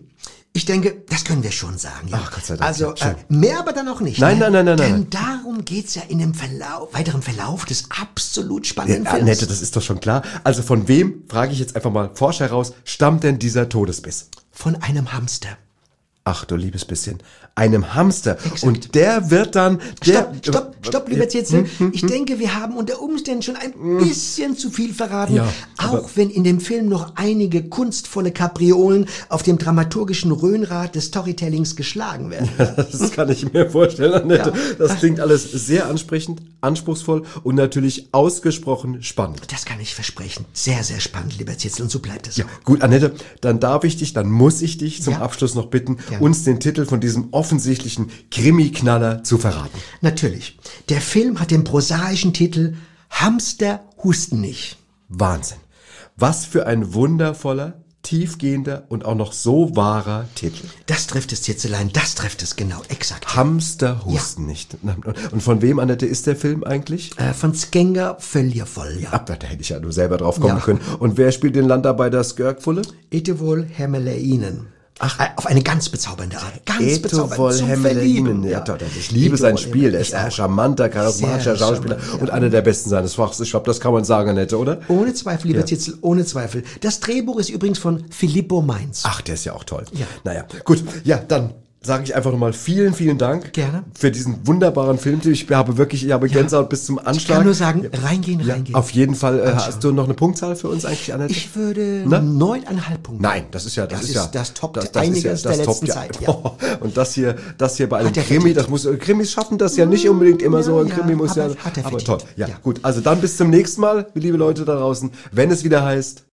D: Ich denke, das können wir schon sagen. Ja.
C: Ach, Gott sei Dank.
D: Also
C: Schön.
D: mehr aber dann auch nicht.
C: Nein,
D: ne?
C: nein.
D: Denn darum geht's ja in dem weiteren Verlauf des absolut spannenden Films.
C: Annette, das ist doch schon klar. Also von wem, frage ich jetzt einfach mal forsch heraus, stammt denn dieser Todesbiss?
D: Von einem Hamster.
C: Ach du liebes bisschen, einem Hamster. Exakt. Und der wird dann...
D: Stopp, lieber Zitzel. Ich denke, wir haben unter Umständen schon ein bisschen zu viel verraten.
C: Ja,
D: auch wenn in dem Film noch einige kunstvolle Kapriolen auf dem dramaturgischen Röhnrad des Storytellings geschlagen werden.
C: Das kann ich mir vorstellen, Annette. Ja. Das klingt alles sehr ansprechend, anspruchsvoll und natürlich ausgesprochen spannend.
D: Das kann ich versprechen. Sehr, sehr spannend, lieber Zitzel. Und so bleibt es.
C: Ja, gut, Annette, dann muss ich dich zum Abschluss noch bitten, uns den Titel von diesem offensichtlichen Krimi-Knaller zu verraten.
D: Natürlich. Der Film hat den prosaischen Titel Hamster husten nicht.
C: Wahnsinn. Was für ein wundervoller, tiefgehender und auch noch so wahrer Titel.
D: Das trifft es, Zitzelein, das trifft es genau, exakt.
C: Hamster husten nicht. Und von wem, Annette, ist der Film eigentlich?
D: Von Skenga Völjervoll, ja.
C: Da hätte ich ja nur selber drauf kommen können. Und wer spielt den Landarbeiter Skörkfulle?
D: Itevol Hemmeleinen. Ach, auf eine ganz bezaubernde Art. Ganz bezaubernd.
C: Zum Verlieben. Ja, ich liebe sein Spiel. Er ist ein charmanter, charismatischer Schauspieler und einer der besten seines Fachs. Ich glaube, das kann man sagen, Annette, oder?
D: Ohne Zweifel, lieber Zitzel, ohne Zweifel. Das Drehbuch ist übrigens von Filippo Mainz.
C: Ach, der ist ja auch toll. Ja. Naja, gut. Ja, dann sage ich einfach nochmal vielen, vielen Dank.
D: Gerne.
C: Für diesen wunderbaren Filmtipp. Ich habe Gänsehaut bis zum Anschlag.
D: Ich kann nur sagen, reingehen.
C: Auf jeden Fall. Hast du noch eine Punktzahl für uns eigentlich, Annette?
D: Ich würde 9,5 Punkte.
C: Nein, das
D: toppt einiges der letzten Zeit. Ja.
C: Und das hier bei einem Krimi, Krimis schaffen das ja nicht unbedingt immer so. Ein Krimi muss aber toll. Ja, gut. Also dann bis zum nächsten Mal, liebe Leute da draußen, wenn es wieder heißt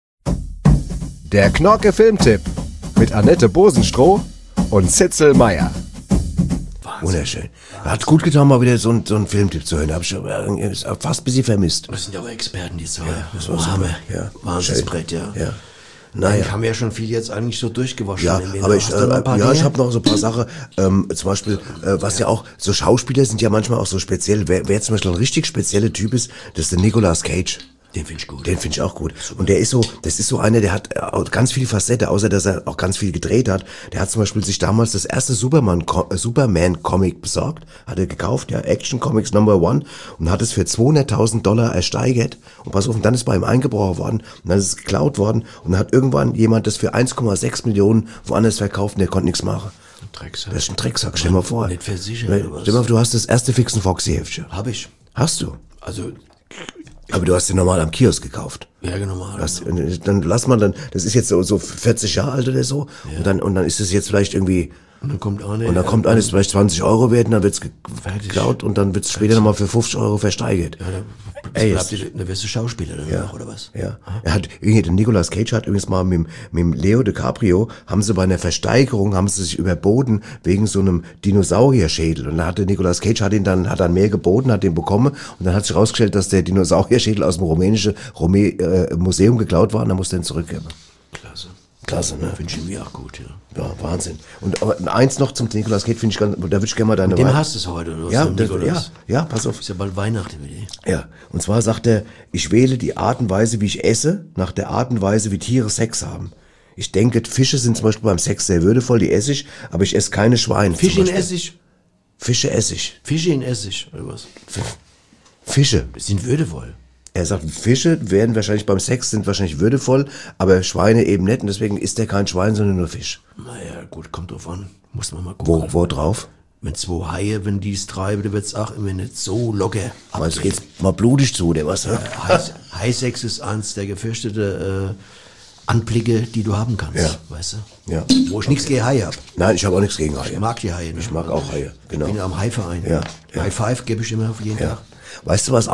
C: Der Knorke Filmtipp mit Annette Bosenstroh und Zitzel Meyer. Wunderschön. Hat gut getan, mal wieder so einen Filmtipp zu hören. Hab ich fast ein bisschen vermisst.
D: Das sind ja auch Experten, die zwei. Das war Hammer.
C: Ja.
D: Wahnsinnsbrett, ja.
C: Naja.
D: Haben wir ja schon viel jetzt eigentlich so durchgewaschen.
C: Ja, aber ich habe noch so ein paar Sachen, zum Beispiel, was ja auch, so Schauspieler sind ja manchmal auch so speziell, wer zum Beispiel ein richtig spezieller Typ ist, das ist der Nicolas Cage.
D: Den finde ich gut.
C: Den finde ich auch gut. Und das ist so einer, der hat ganz viele Facette, außer dass er auch ganz viel gedreht hat. Der hat zum Beispiel sich damals das erste Superman-Comic besorgt, hat er gekauft, Action Comics No. 1, und hat es für $200.000 ersteigert. Und pass auf, und dann ist bei ihm eingebrochen worden, und dann ist es geklaut worden, und dann hat irgendwann jemand das für 1,6 Millionen woanders verkauft, und der konnte nichts machen.
D: Drecksack.
C: Das ist ein Drecksack, stell mal vor.
D: Nicht versichert,
C: stell mal vor, du hast das erste Fixen Foxy-Heftchen.
D: Hab ich.
C: Hast du?
D: Also...
C: Aber du hast den normal am Kiosk gekauft.
D: Ja, genau.
C: Dann das ist jetzt so 40 Jahre alt oder so. Ja. Und dann ist es jetzt vielleicht irgendwie...
D: Und dann kommt
C: eines vielleicht 20 Euro wert, und dann wird's geklaut, und dann wird's später nochmal für 50 Euro versteigert.
D: Ja, dann wirst du Schauspieler danach, oder was?
C: Ja. Der Nicolas Cage hat übrigens mal mit Leo DiCaprio, haben sie bei einer Versteigerung, haben sie sich überboten wegen so einem Dinosaurierschädel. Und dann hat der Nicolas Cage hat dann mehr geboten, hat den bekommen, und dann hat sich herausgestellt, dass der Dinosaurierschädel aus dem rumänischen Museum geklaut war, und dann musste er ihn zurückgeben. Klasse, ne?
D: Finde ich mir auch gut,
C: Ja, Wahnsinn. Aber eins noch zum Nicolas Cage, finde ich da würde ich gerne mal deine
D: Dem hast du es heute, oder?
C: Ja, pass auf.
D: Ist ja bald Weihnachten mit dir.
C: Ja, und zwar sagt er, ich wähle die Art und Weise, wie ich esse, nach der Art und Weise, wie Tiere Sex haben. Ich denke, Fische sind zum Beispiel beim Sex sehr würdevoll, die esse ich, aber ich esse keine Schweine.
D: Fische in Essig?
C: Fische esse ich.
D: Fische in Essig, oder was?
C: Fische.
D: Sind würdevoll.
C: Er sagt, Fische sind wahrscheinlich würdevoll, aber Schweine eben nicht, und deswegen isst er kein Schwein, sondern nur Fisch.
D: Naja, gut, kommt drauf an. Muss man mal gucken.
C: Wo drauf?
D: Wenn zwei Haie, wenn die es treiben, dann wird's auch immer nicht so locker.
C: Aber es geht mal blutig zu, oder was?
D: Haisex ist eins der gefürchteten Anblicke, die du haben kannst, weißt du?
C: Ja.
D: Wo ich nichts gegen Haie habe.
C: Nein, ich habe auch nichts gegen Haie.
D: Ich mag die Haie. Ne?
C: Ich mag auch Haie, genau.
D: Ich bin am Haiverein.
C: Ja.
D: High Five gebe ich immer auf jeden Tag.
C: Weißt du, was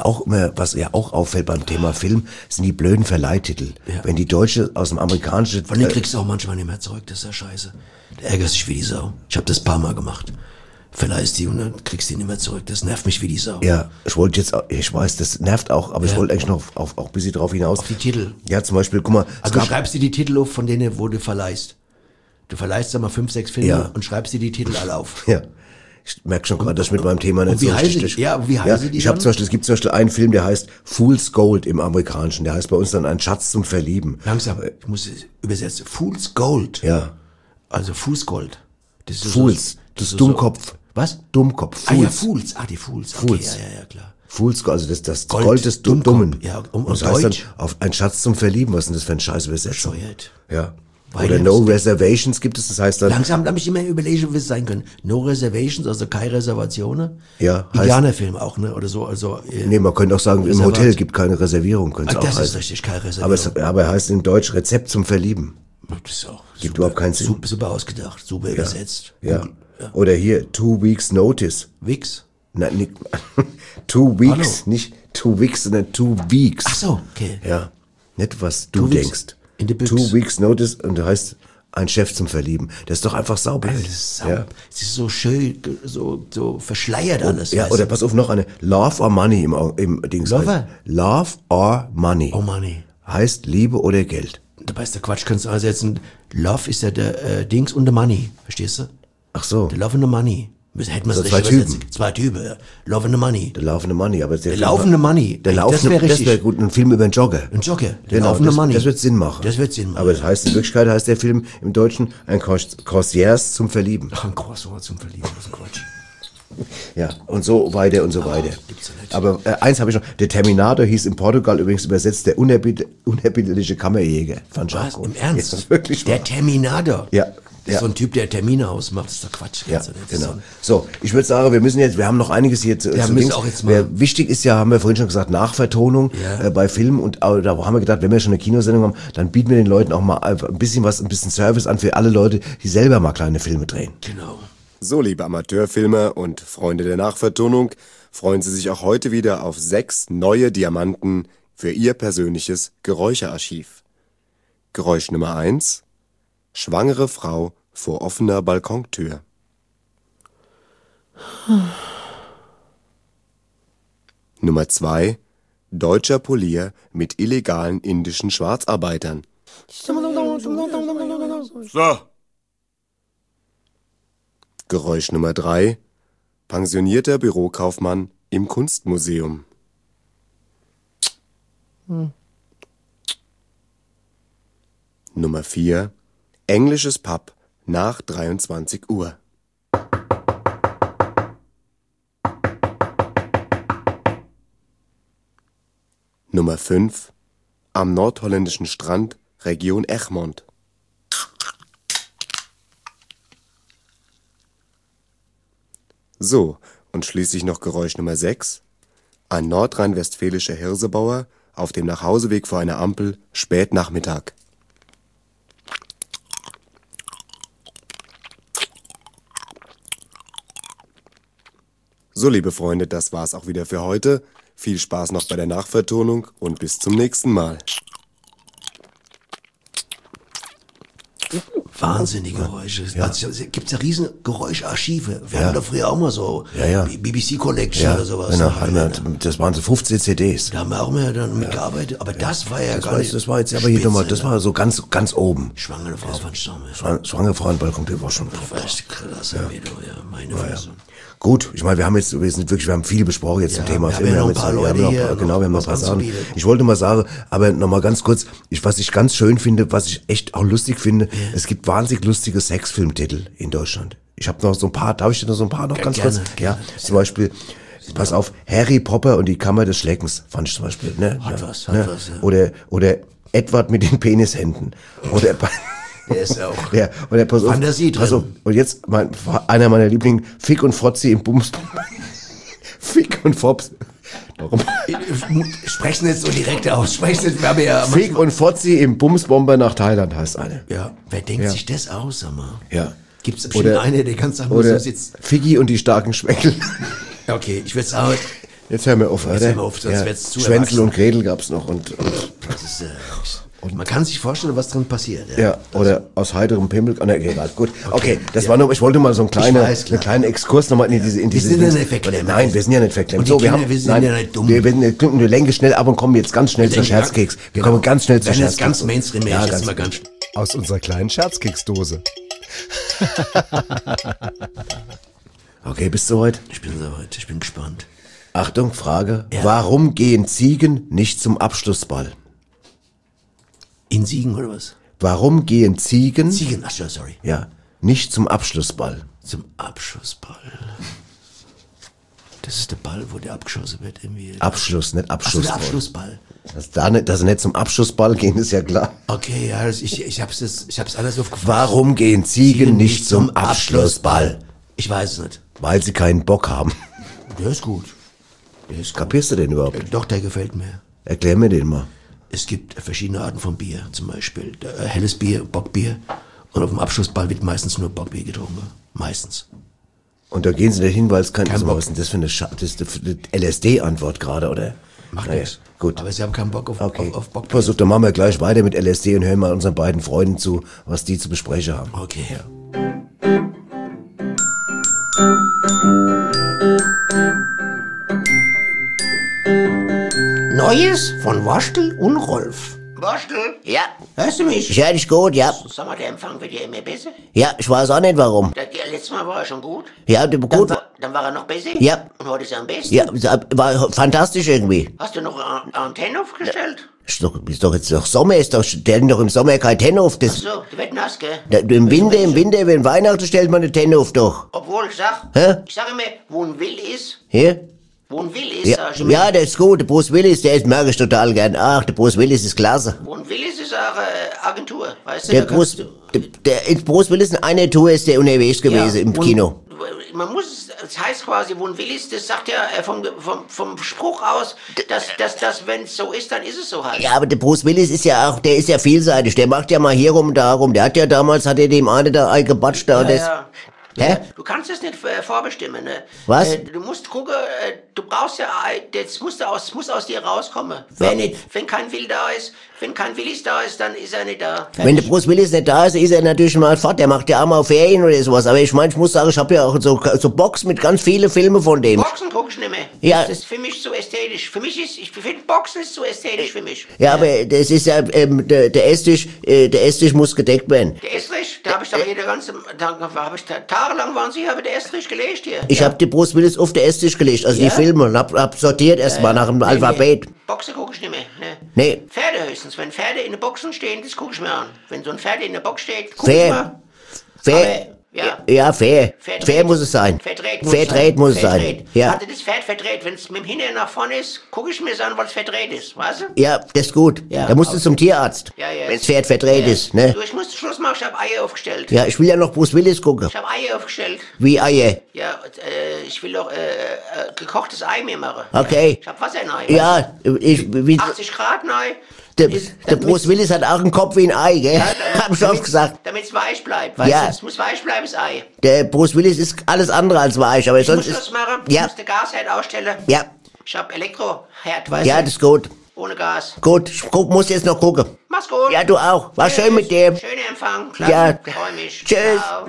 C: ja auch auffällt beim Thema Film, sind die blöden Verleihtitel. Ja. Wenn die Deutsche aus dem amerikanischen...
D: Von denen kriegst du auch manchmal nicht mehr zurück, das ist ja scheiße. Du ärgerst dich wie die Sau. Ich habe das ein paar Mal gemacht. Verleihst die und dann kriegst du die nicht mehr zurück. Das nervt mich wie die Sau.
C: Ja, ich weiß, das nervt auch, aber ich wollte eigentlich noch auch ein bisschen drauf hinaus.
D: Auf die Titel.
C: Ja, zum Beispiel, guck mal.
D: Also du schreibst dir die Titel auf, von denen, wo du verleihst. Du verleihst da mal 5, 6 Filme und schreibst dir die Titel alle auf.
C: Ja. Ich merke schon gerade, dass ich mit meinem Thema nicht so richtig...
D: Wie heißen die
C: es gibt zum Beispiel einen Film, der heißt Fool's Gold im Amerikanischen. Der heißt bei uns dann Ein Schatz zum Verlieben.
D: Langsam, ich muss es übersetzen. Fool's Gold.
C: Ja.
D: Also Fußgold. Das ist
C: Fools. Das ist Dummkopf.
D: Was?
C: Dummkopf.
D: Ah ja, Fools. Die Fools. Okay,
C: Fools.
D: ja, klar.
C: Fools, also das
D: Gold,
C: Gold des
D: Dummkopf.
C: Dummen.
D: Ja,
C: das heißt dann auf ein Schatz zum Verlieben. Was ist denn das für ein Scheiß Übersetzung?
D: Bescheuert.
C: Ja.
D: Weil
C: Oder
D: das-
C: No Reservations gibt es, das heißt dann...
D: Langsam habe ich immer überlegt, wie es sein können. No Reservations, also keine Reservationen.
C: Ja, heißt-
D: Indianerfilm auch, ne? Oder so, also.
C: Nee, man könnte auch sagen, im
D: Reservat.
C: Hotel gibt keine Reservierung, könnte es auch
D: Das ist
C: heißen.
D: richtig, keine
C: Aber
D: Reservierung.
C: aber er heißt in Deutsch Rezept zum Verlieben.
D: Das ist auch
C: Gibt überhaupt keinen Sinn.
D: Super ausgedacht, super übersetzt.
C: Ja. Oder hier, 2 Weeks Notice.
D: Wix.
C: Nein, nicht, 2 Weeks, nicht 2 Weeks, sondern 2 Weeks.
D: Ach so, okay.
C: Ja, nicht was du
D: 2 weeks
C: denkst.
D: in the books.
C: 2 Weeks Notice und du heißt ein Chef zum Verlieben. Das ist doch einfach saublöd.
D: Das ist
C: Ja.
D: Es ist so schön, so verschleiert alles.
C: Ja,
D: weißt
C: oder
D: du?
C: pass auf, noch eine. Love or Money im Dings.
D: Lover?
C: Love or Money.
D: Oh Money.
C: Heißt Liebe oder Geld.
D: Dabei ist der Quatsch, kannst du einsetzen. Love ist ja der Dings und der Money. Verstehst du?
C: Ach so.
D: Der Love and the Money. Hätte man
C: Also
D: es
C: zwei
D: richtig übersetzen.
C: Typen.
D: Zwei Typen, ja. Love and the Money.
C: Der laufende Money. Aber
D: Der laufende Money.
C: Der
D: Das
C: laufende,
D: wäre
C: das
D: richtig.
C: wäre gut. Ein Film über einen Jogger.
D: Ein Jogger. Der
C: Genau,
D: laufende Money.
C: das wird Sinn machen.
D: Das wird Sinn machen.
C: Aber das heißt, in Wirklichkeit heißt der Film im Deutschen ein Concierge zum Verlieben.
D: Ach, ein Croissant zum Verlieben. Das ist ein Quatsch.
C: Ja, und so weiter und so weiter.
D: gibt's ja nicht.
C: Aber eins habe ich noch. Der Terminator hieß in Portugal übrigens übersetzt der unerbittliche Kammerjäger. Fand ich auch
D: Was?
C: gut.
D: Im Ernst?
C: Ja, wirklich
D: Der
C: wahr.
D: Terminator.
C: Ja.
D: Das ist so ein Typ, der Termine ausmacht. Das ist doch Quatsch.
C: Ja,
D: Kannst du nicht. Das ist
C: genau.
D: so ein-
C: So, ich würde sagen, wir haben noch einiges hier zu
D: müssen
C: Dings.
D: auch jetzt mal-
C: Wichtig ist ja, haben wir vorhin schon gesagt, Nachvertonung
D: Ja.
C: bei Filmen und da haben wir gedacht, wenn wir schon eine Kinosendung haben, dann bieten wir den Leuten auch mal einfach ein bisschen Service an für alle Leute, die selber mal kleine Filme drehen.
D: Genau.
J: So, liebe Amateurfilmer und Freunde der Nachvertonung, freuen Sie sich auch heute wieder auf 6 neue Diamanten für Ihr persönliches Geräuschearchiv. Geräusch Nummer 1: Schwangere Frau vor offener Balkontür. Nummer 2: Deutscher Polier mit illegalen indischen Schwarzarbeitern.
F: So,
J: Geräusch Nummer 3: Pensionierter Bürokaufmann im Kunstmuseum. Nummer 4: Englisches Pub nach 23 Uhr. Nummer 5: Am nordholländischen Strand, Region Egmond. So, und schließlich noch Geräusch Nummer 6. Ein nordrhein-westfälischer Hirsebauer auf dem Nachhauseweg vor einer Ampel, spät Nachmittag. So, liebe Freunde, das war's auch wieder für heute. Viel Spaß noch bei der Nachvertonung und bis zum nächsten Mal.
D: Wahnsinnige Geräusche.
C: Ja.
D: Also, gibt's ja riesen Geräuscharchive. Wir
C: Ja.
D: hatten da früher auch mal so
C: Ja.
D: BBC Collection
C: Ja,
D: oder sowas.
C: genau,
D: Ne?
C: das waren so 15 CDs.
D: Da haben wir auch mal dann mitgearbeitet. Aber das war ja
C: Das
D: gar
C: war,
D: nicht.
C: das war jetzt aber hier nochmal, das war so ganz oben.
D: Schwangere Frau von Stamme.
C: Schwangere Frau an Balkontür war schon top.
D: Das ist krass, ja, meine Fresse.
C: Gut, ich meine, wir haben viel besprochen jetzt zum Thema
D: wir haben
C: Film.
D: ja noch ein
C: jetzt-
D: paar
C: wir haben
D: Leute
C: noch-
D: hier,
C: Genau, wir haben noch
D: was
C: ein paar Sachen.
D: anzubieten.
C: Ich wollte mal sagen, aber nochmal ganz kurz, was ich ganz schön finde, was ich echt auch lustig finde, es gibt wahnsinnig lustige Sexfilmtitel in Deutschland. Ich habe noch so ein paar, darf ich dir noch so ein paar noch ganz
D: gerne,
C: kurz?
D: gerne.
C: Ja, zum Beispiel, pass auf, Harry Potter und die Kammer des Schleckens, fand ich zum Beispiel. Ne?
D: Hat
C: Ja,
D: was,
C: ne?
D: ja.
C: Oder Edward mit den Penishänden. Oder
D: Der ist ja auch.
C: ja, und pass auf,
D: Fantasie drin.
C: pass auf, und jetzt einer meiner Lieblinge, Fick und Fotzi im Bums. Fick und Fops. Warum?
D: Sprechen jetzt so direkt aus. Sprechen jetzt, wir haben ja.
C: Fick und Fotzi im Bumsbomber nach Thailand heißt eine.
D: Ja, wer denkt
C: Ja.
D: sich das aus, sag mal?
C: Ja.
D: Gibt's bestimmt
C: Oder-
D: eine, der ganz sagen
C: Oder
D: muss, jetzt.
C: Figgi und die starken Schwänkel.
D: Okay, ich würde sagen,
C: Jetzt hören wir auf,
D: Jetzt
C: oder?
D: hören wir auf, sonst wird's zu
C: Schwänzel
D: erwachsen.
C: und Gretel gab's noch und
D: das ist, man kann sich vorstellen, was drin passiert.
C: ja, oder aus heiterem Pimmel. Oh, ne, egal, gut. Okay, das war nur, ich wollte mal so einen kleinen Exkurs nochmal in diese.
D: Wir sind ja nicht verklemmt.
C: Nein, wir sind ja nicht verklemmt.
D: Und die
C: So,
D: Kinder, wir sind ja nicht dumm.
C: Wir lenken schnell ab und kommen jetzt ganz schnell zur Scherzkeks. Wir kommen ganz schnell zur
D: Wenn jetzt
C: Scherzkeks.
D: ganz Mainstream,
C: Ja,
D: jetzt
C: ganz
D: mal ganz.
J: Aus unserer kleinen Scherzkeksdose.
C: Okay, bist du soweit?
D: Ich bin soweit, ich bin gespannt.
C: Achtung, Frage.
D: Ja.
C: Warum gehen Ziegen nicht zum Abschlussball?
D: In Siegen oder was?
C: Warum gehen Ziegen
D: Siegen, ach so, sorry.
C: ja, Nicht zum Abschlussball.
D: Zum Abschussball. Das ist der Ball, wo der abgeschossen wird irgendwie.
C: Abschluss, nicht Abschussball.
D: Der Abschlussball.
C: Dass sie nicht zum Abschussball gehen, ist ja klar.
D: Okay, ja, ich hab's anders aufgefasst.
C: Warum gehen Ziegen nicht zum Abschlussball?
D: Ich weiß es nicht.
C: Weil sie keinen Bock haben.
D: Der ist gut.
C: Kapierst du den überhaupt?
D: Doch, der gefällt mir.
C: Erklär mir den mal.
D: Es gibt verschiedene Arten von Bier, zum Beispiel helles Bier, Bockbier. Und auf dem Abschlussball wird meistens nur Bockbier getrunken. Meistens.
C: Und da gehen sie nicht hin, weil es kein
D: Bock.
C: Was ist denn das für eine LSD-Antwort gerade, oder?
D: Macht
C: Naja,
D: nichts.
C: gut.
D: Aber sie haben keinen Bock auf Bockbier.
C: Versuch, dann machen wir gleich weiter mit LSD und hören mal unseren beiden Freunden zu, was die zu besprechen haben.
D: Okay. Ja.
I: Neues von Waschtel und Rolf.
H: Waschtel? Ja.
I: Hörst du mich?
A: Ich höre dich gut, ja.
H: Sag mal, der Empfang wird ja immer besser.
A: Ja, ich weiß auch nicht warum.
H: Letztes Mal war er schon gut.
A: Ja, gut.
H: Dann war er noch besser.
A: Ja.
H: Und heute ist er am besten.
A: Ja, war fantastisch irgendwie.
H: Hast du noch Antenne aufgestellt?
A: Ist doch jetzt noch Sommer, der hat doch im Sommer kein Tenne auf.
H: Ach so, die wird nass, gell?
A: Im Winter, wenn Weihnachten stellt man eine Tenne auf doch.
H: Obwohl, ich sag immer, wo ein Will ist,
A: Hier?
H: wo ein Will ist,
A: Ja,
H: sag ich immer.
A: ja, der ist gut. Der Bruce Willis, der mag ich total gern. Ach, der Bruce Willis ist klasse.
H: Wo ein Will ist auch Agentur, weißt du?
A: Der
H: da
A: Bruce, der Bruce Willis in einer Tour ist der unterwegs gewesen im Kino.
H: Man muss, das heißt quasi, wo ein Will ist, das sagt ja vom Spruch aus, dass wenn es so ist, dann ist es so halt.
A: Ja, aber der Bruce Willis ist ja auch, der ist ja vielseitig. Der macht ja mal hier rum und da rum. Der hat ja damals, dem einen da eingebatscht da.
H: Ja.
A: Hä?
H: Du kannst das nicht vorbestimmen, ne?
A: Was?
H: Du musst gucken, du brauchst ja, das muss aus dir rauskommen. Wenn kein Will da ist, wenn kein Willis da ist, dann ist er nicht da.
A: Wenn der Bruce Willis nicht da ist, ist er natürlich mal fort. Der macht ja auch mal Ferien oder sowas. Aber ich meine, ich muss sagen, ich habe ja auch so Box mit ganz vielen Filmen von dem.
H: Boxen guck ich nicht mehr.
A: Ja.
H: Das ist für mich zu ästhetisch. Ich finde Boxen ist zu ästhetisch für mich.
A: Ja, aber das ist ja, der Esstisch muss gedeckt werden.
H: Der Estrich, da habe ich doch hier tagelang waren Sie, habe der Estrich gelegt hier.
A: Ich habe die Bruce Willis auf den Esstisch gelegt, also die Filme, und hab sortiert erstmal nach dem Alphabet.
H: Boxen gucke ich nicht mehr, ne?
A: Nee.
H: Pferde höchstens. Wenn Pferde in den Boxen stehen, das gucke ich mir an. Wenn so ein Pferd in der Box steht, gucke ich mal.
A: Fair. Ja, fair. Fair muss es sein. Verdreht muss es sein. Ja.
H: Also das Pferd verdreht. Wenn es mit dem Hintern nach vorne ist, gucke ich mir es an, weil es verdreht ist, weißt du?
A: Ja, das ist gut.
H: Ja.
A: Da musst du zum Tierarzt.
H: Ja.
A: Wenn das Pferd verdreht ist, ne?
H: Du, ich muss Schluss machen, ich habe Eier aufgestellt.
A: Ja, ich will ja noch Bruce Willis gucken.
H: Ich habe Eier aufgestellt.
A: Wie Eier?
H: Ja, ich will doch gekochtes Ei mir machen.
A: Okay.
H: Ich habe Wassernei.
A: Ja,
H: 80 Grad Ei.
A: Der Bruce Willis hat auch einen Kopf wie ein Ei, gell?
H: Ja,
A: Hab ich oft gesagt.
H: Damit es weich bleibt. Weißt
A: Ja.
H: du, es muss weich bleiben, das Ei.
A: Der Bruce Willis ist alles andere als weich, aber
H: Ich
A: sonst
H: muss
A: ist...
H: das machen.
A: Ja.
H: Ich muss den Gasherd ausstellen.
A: Ja,
H: Ich habe Elektroherd, weißt
A: ja,
H: du?
A: das ist gut.
H: Ohne Gas.
A: Gut, ich muss jetzt noch gucken.
H: Mach's gut.
A: Ja, du auch. War schön mit dir.
H: Schöner Empfang. Klasse.
A: Ja.
H: Freu mich.
A: Tschüss.
H: Ciao.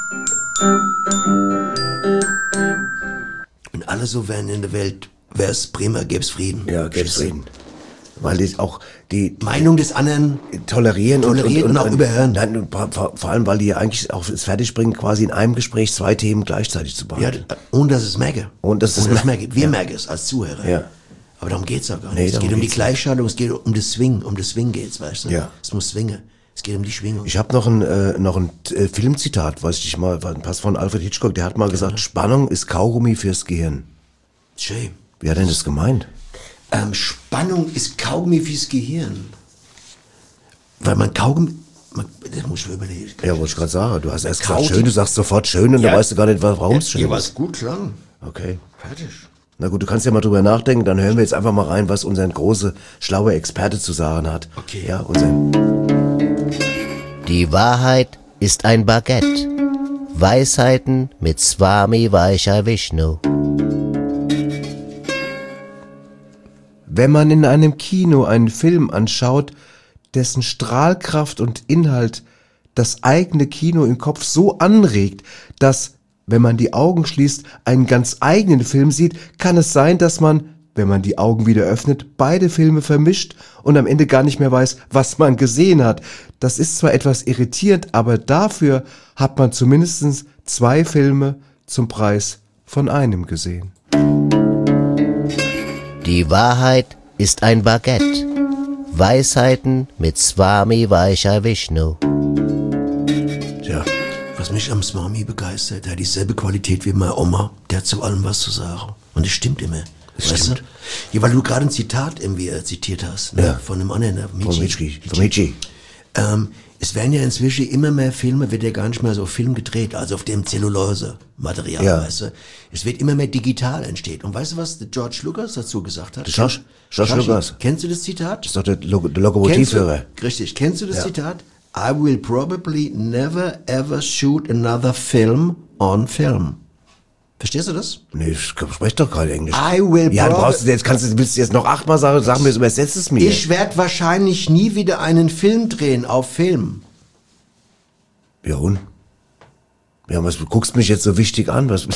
D: Wenn alle so wären in der Welt, wär's prima, gäb's Frieden.
C: Ja, gäb's Frieden. Weil die auch die
D: Meinung des anderen
C: tolerieren
D: und auch überhören.
C: Nein, und vor allem, weil die eigentlich auch es fertigbringen, quasi in einem Gespräch 2 Themen gleichzeitig zu
D: Ja,
C: behandeln.
D: ohne dass es merke.
C: Und dass es
D: merke. Wir merken es als Zuhörer.
C: Ja.
D: Aber darum geht's auch gar
C: Nee,
D: nicht. Es
C: darum
D: geht um die
C: geht's
D: Gleichschaltung, es geht um das Swing. Um das Swing geht's, weißt du?
C: Ja.
D: Es muss swingen. Es geht um die Schwingung.
C: Ich habe noch ein Filmzitat, weiß ich mal, passt von Alfred Hitchcock, der hat mal gesagt, Spannung ist Kaugummi fürs Gehirn.
D: Schön.
C: Wie hat er denn das gemeint?
D: Spannung ist Kaugummi fürs Gehirn. Weil man Kaugummi... Das muss ich mir überlegen.
C: Ja, wollte ich gerade sagen. Du hast erst
D: Kaut.
C: gesagt schön, du sagst sofort schön und
D: Ja.
C: dann weißt du gar nicht, warum es schön
D: Ja,
C: ist.
D: was gut klang.
C: Okay.
D: Fertig.
C: Na gut, du kannst ja mal drüber nachdenken, dann hören wir jetzt einfach mal rein, was unser große, schlaue Experte zu sagen hat.
D: Okay.
C: Ja,
A: Die Wahrheit ist ein Baguette. Weisheiten mit Swami Vaishya Vishnu.
C: Wenn man in einem Kino einen Film anschaut, dessen Strahlkraft und Inhalt das eigene Kino im Kopf so anregt, dass, wenn man die Augen schließt, einen ganz eigenen Film sieht, kann es sein, dass man, wenn man die Augen wieder öffnet, beide Filme vermischt und am Ende gar nicht mehr weiß, was man gesehen hat. Das ist zwar etwas irritierend, aber dafür hat man zumindest 2 Filme zum Preis von einem gesehen.
A: Die Wahrheit ist ein Baguette. Weisheiten mit Swami Vaishya Vishnu.
C: Tja,
D: Was mich am Swami begeistert, der hat dieselbe Qualität wie meine Oma. Der hat zu allem was zu sagen. Und das stimmt immer.
C: Das
D: weißt
C: stimmt.
D: du? Ja, weil du gerade ein Zitat irgendwie zitiert hast. Ne?
C: Ja.
D: Von einem anderen,
C: Vom Michi.
D: Es werden ja inzwischen immer mehr Filme, wird ja gar nicht mehr so auf Film gedreht, also auf dem Zellulose-Material,
C: Ja.
D: weißt du. Es wird immer mehr digital entsteht. Und weißt du, was der George Lucas dazu gesagt hat?
C: George Lucas.
D: Kennst du das Zitat?
C: Das ist doch der Lokomotivführer.
D: Richtig. Kennst du das
C: Ja.
D: Zitat? I will probably never ever shoot another film on film. Verstehst du das?
C: Nee, ich spreche doch kein Englisch.
D: I will
C: Ja,
D: prob-
C: willst du jetzt noch 8-mal sagen, sag mir, übersetzt es mir.
D: Ich werde wahrscheinlich nie wieder einen Film drehen auf Film.
C: Ja, und? Ja, was guckst mich jetzt so wichtig an? Was?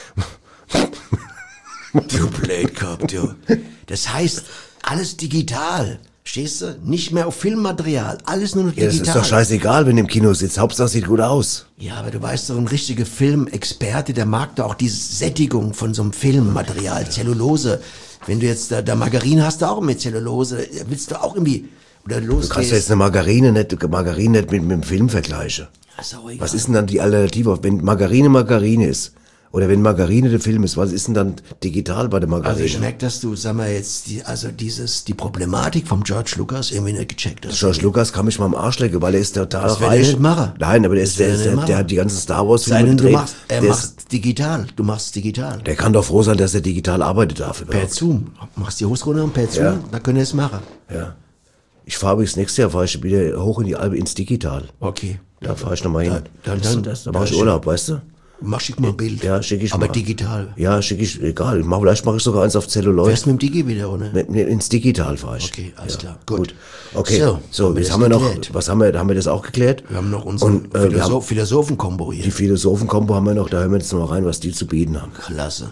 D: Du Blödkopf, du. Das heißt, alles digital. Verstehst du? Nicht mehr auf Filmmaterial. Alles nur noch
C: Ja,
D: digital.
C: das ist doch scheißegal, wenn du im Kino sitzt. Hauptsache sieht gut aus.
D: Ja, aber du weißt doch, ein richtiger Filmexperte, der mag doch auch diese Sättigung von so einem Filmmaterial, Zellulose. Wenn du jetzt da Margarine hast, du auch mit Zellulose. Willst du auch irgendwie, oder
C: Du
D: los
C: kannst ja jetzt eine Margarine nicht mit dem Film vergleichen.
D: Ist auch egal.
C: Was ist denn dann die Alternative? Wenn Margarine ist, oder wenn Margarine der Film ist, was ist denn dann digital bei der Margarine?
D: Also ich merke, dass du, sag mal jetzt, die Problematik vom George Lucas irgendwie nicht gecheckt hast.
C: George Lucas kann mich mal am Arsch lecken, weil er ist total
D: Das wird er
C: reich.
D: nicht machen.
C: Nein, aber der
D: Das wird er nicht machen.
C: hat die ganzen Star Wars Filme
D: Sei denn,
C: gedreht.
D: er
C: Der
D: macht digital. Du machst digital.
C: Der kann doch froh sein, dass er digital arbeitet darf.
D: Per
C: überhaupt.
D: Zoom. Machst die Hose runter und per Zoom,
C: Ja.
D: dann können wir es machen.
C: Ja. Ich fahre übrigens nächstes Jahr wieder hoch in die Alpe ins Digital.
D: Okay.
C: Da fahre ich nochmal hin.
D: Dann
C: Da mache ich Urlaub, weißt du?
D: Schick mal ein Bild.
C: Ja, schicke ich
D: Aber
C: mal.
D: digital.
C: Ja, schicke ich, egal. Vielleicht mache ich sogar eins auf Zelluloid.
D: Fährst mit dem Digi wieder, oder?
C: Ins Digital fahre ich.
D: Okay, alles klar. Gut.
C: Okay, so
D: haben wir
C: jetzt
D: das
C: haben wir noch,
D: geklärt.
C: was haben wir das auch geklärt?
D: Wir haben noch unseren Philosophen-Kombo hier.
C: Die Philosophen-Kombo haben wir noch, da hören wir jetzt noch mal rein, was die zu bieten haben.
D: Klasse.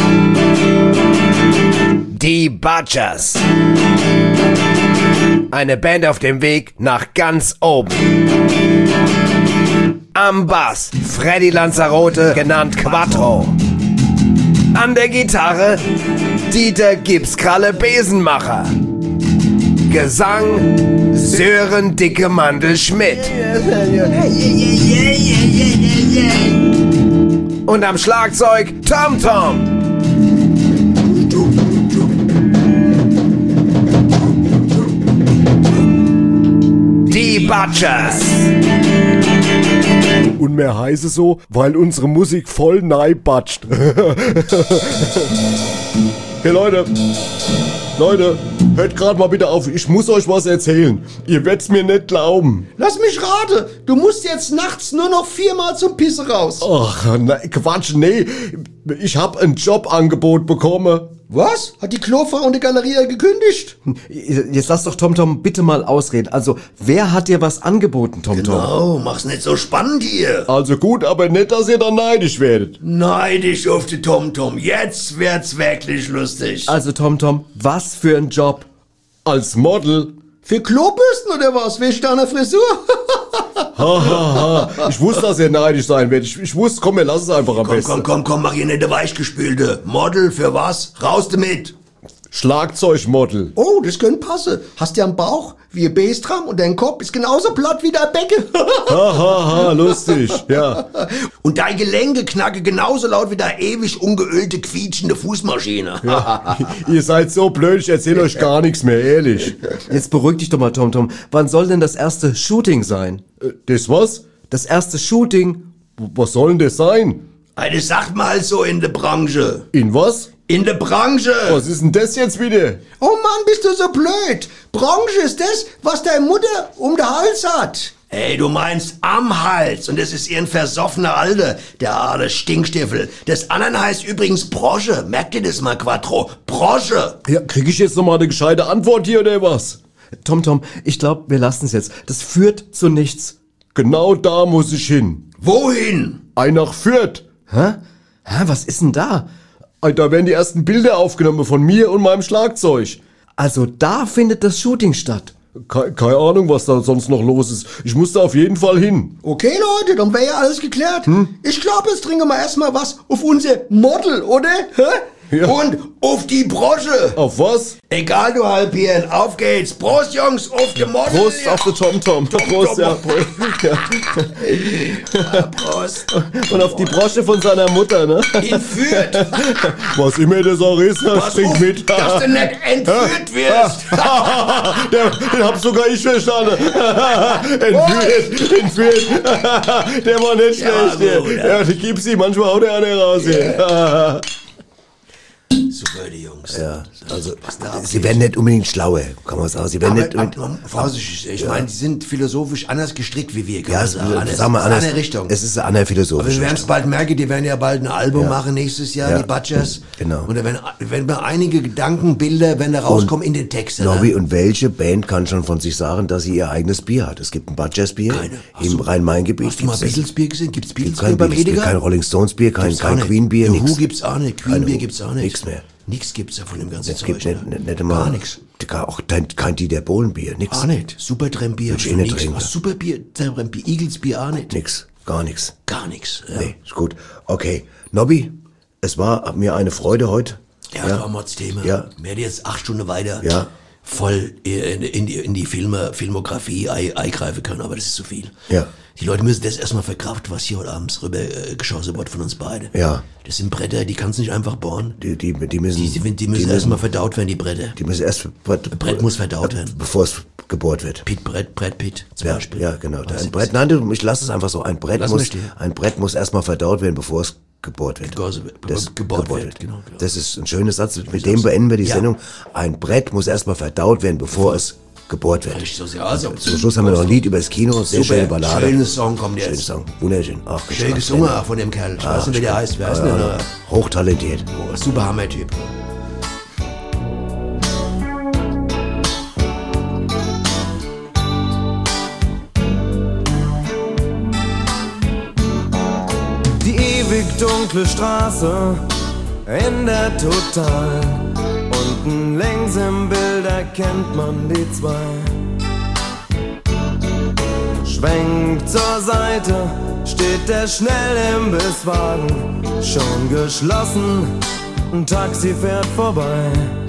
K: Die Butchers. Eine Band auf dem Weg nach ganz oben. Am Bass Freddy Lanzarote, genannt Quattro. An der Gitarre Dieter Gipskralle Besenmacher. Gesang Sören Dickemandel Schmidt. Und am Schlagzeug Tom Tom. Die Butchers.
G: Und mehr heiße so, weil unsere Musik voll neibatscht. Hey Leute, hört grad mal bitte auf, ich muss euch was erzählen. Ihr werdt's mir nicht glauben.
D: Lass mich raten. Du musst jetzt nachts nur noch 4-mal zum Pisse raus.
G: Ach, Quatsch, nee. Ich hab ein Jobangebot bekommen.
D: Was? Hat die Klofrau und die Galeria gekündigt?
L: Jetzt lass doch TomTom bitte mal ausreden. Also, wer hat dir was angeboten, TomTom?
D: Genau, mach's nicht so spannend hier.
G: Also gut, aber nicht, dass ihr dann neidisch werdet.
D: Neidisch auf die TomTom. Jetzt wird's wirklich lustig.
L: Also, TomTom, was für ein Job?
G: Als Model.
D: Für Klobürsten oder was? Willst du da eine Frisur?
G: Ich wusste, dass ihr neidisch sein werdet. Ich wusste, komm, wir lassen es einfach am besten.
D: Komm, mach hier nicht der Weichgespülte. Model für was? Raus damit.
G: Schlagzeugmodel.
D: Oh, das könnte passen. Hast ja einen Bauch wie ein Bassdrum und dein Kopf ist genauso platt wie dein Becken.
G: Lustig, ja.
D: Und deine Gelenke knacken genauso laut wie deine ewig ungeölte, quietschende Fußmaschine.
G: Ja. Ihr seid so blöd, ich erzähle euch gar nichts mehr, ehrlich.
L: Jetzt beruhig dich doch mal, TomTom. Wann soll denn das erste Shooting sein?
G: Das was?
L: Das erste Shooting?
G: Was soll denn das sein?
D: Das sagt man halt so in der Branche.
G: In was?
D: In der Branche.
G: Was ist denn das jetzt wieder?
D: Oh Mann, bist du so blöd. Branche ist das, was deine Mutter um den Hals hat. Ey, du meinst am Hals. Und das ist ihren versoffener Alter, der aale Stinkstiefel. Das anderen heißt übrigens Brosche. Merkt ihr das mal, Quattro? Brosche.
G: Ja, krieg ich jetzt nochmal eine gescheite Antwort hier oder was?
L: TomTom, ich glaube, wir lassen es jetzt. Das führt zu nichts.
G: Genau da muss ich hin.
D: Wohin?
G: Nach Fürth.
L: Hä? Was ist denn da?
G: Da werden die ersten Bilder aufgenommen von mir und meinem Schlagzeug.
L: Also da findet das Shooting statt.
G: Keine Ahnung, was da sonst noch los ist. Ich muss da auf jeden Fall hin.
D: Okay, Leute, dann wäre ja alles geklärt. Ich glaube, jetzt trinken wir erstmal was auf unser Model, oder? Hä?
G: Ja.
D: Und auf die Brosche.
G: Auf was?
D: Egal, du Halbhirn. Auf geht's. Prost, Jungs, auf die Model.
G: Prost auf den TomTom. Prost, ja.
D: Prost.
G: Und auf die Brosche von seiner Mutter, ne?
D: In Fürth.
G: Was immer das auch ist, trink mit.
D: Dass du nicht entführt wirst.
G: Den hab sogar ich verstanden. Entführt. Der war nicht schlecht. Ja, die gibt's ihm manchmal auch der eine raus hier.
D: Super, die Jungs.
C: Ja, also sie werden nicht unbedingt schlauer, kann man sagen. Sie werden nicht
D: vorsichtig, ich meine, die sind philosophisch anders gestrickt wie wir.
C: Ja, sagen wir anders.
D: Eine Richtung.
C: Es ist eine andere philosophische
D: Aber wir werden es bald merken, die werden ja bald ein Album machen nächstes Jahr, die Butchers.
C: Genau.
D: Und da werden wir einige Gedankenbilder, wenn da rauskommen, in den Texten.
C: Nobby, und welche Band kann schon von sich sagen, dass sie ihr eigenes Bier hat? Es gibt ein Butchers Bier im Rhein-Main-Gebiet.
D: Hast du mal Beatles Bier gesehen? Gibt's Beatles Bier
C: kein
D: beim Edeka?
C: Kein Rolling Stones Bier, kein Queen Bier,
D: nichts.
C: nichts.
D: Who gibt's auch nicht, Queen Bier gibt's auch nicht.
C: Nichts mehr.
D: Nichts gibt's ja von dem ganzen
C: Es
D: Zeug.
C: gibt nicht immer,
D: gar nichts.
C: Auch kein Dieter Bohlen-Bier, nix.
D: Auch nicht. Supertramp-Bier,
C: Würde ich eh nicht
D: nix.
C: trinken.
D: Superbier, Eagles-Bier auch nicht.
C: Nix, gar nichts.
D: Gar nichts. Ja.
C: Nee, ist gut. Okay, Nobby, es war mir eine Freude heute.
D: Ja, das war Mordsthema.
C: Ja.
D: Wir hätten jetzt 8 Stunden weiter
C: voll
D: in die Filmografie eingreifen können, aber das ist zu viel.
C: Ja.
D: Die Leute müssen das erstmal verkraften, was hier heute abends rüber geschossen wird von uns beiden.
C: Ja.
D: Das sind Bretter, die kannst du nicht einfach bohren.
C: Die müssen
D: erstmal verdaut werden, die Bretter.
C: Die müssen erst
D: Brett muss verdaut werden.
C: Bevor es gebohrt wird.
D: Brett Pitt zum Beispiel.
C: Ja, genau. Ein Brett, ich lasse es einfach so. Ein Brett muss erstmal verdaut werden, bevor es gebohrt wird.
D: Gebohrt wird. Genau.
C: Das ist ein schöner Satz. Mit dem beenden wir die Sendung. Ein Brett muss erstmal verdaut werden, bevor es gebohrt wird.
D: Richtig, so, also,
C: zum Schluss haben wir noch ein Lied über das Kino. Sehr schöne Ballade.
D: Schönes Song kommt jetzt.
C: Schönes Song. Wunderschön. Ach,
D: schön gesungen auch von dem Kerl. Ich weiß nicht, wie der heißt. Wer heißt denn der?
C: Hochtalentiert.
D: Oh, super Hammer-Typ.
M: Die ewig dunkle Straße in der Totalen. Unten längs im Bild erkennt man die zwei. Schwenkt zur Seite, steht der Schnellimbisswagen. Schon geschlossen, ein Taxi fährt vorbei.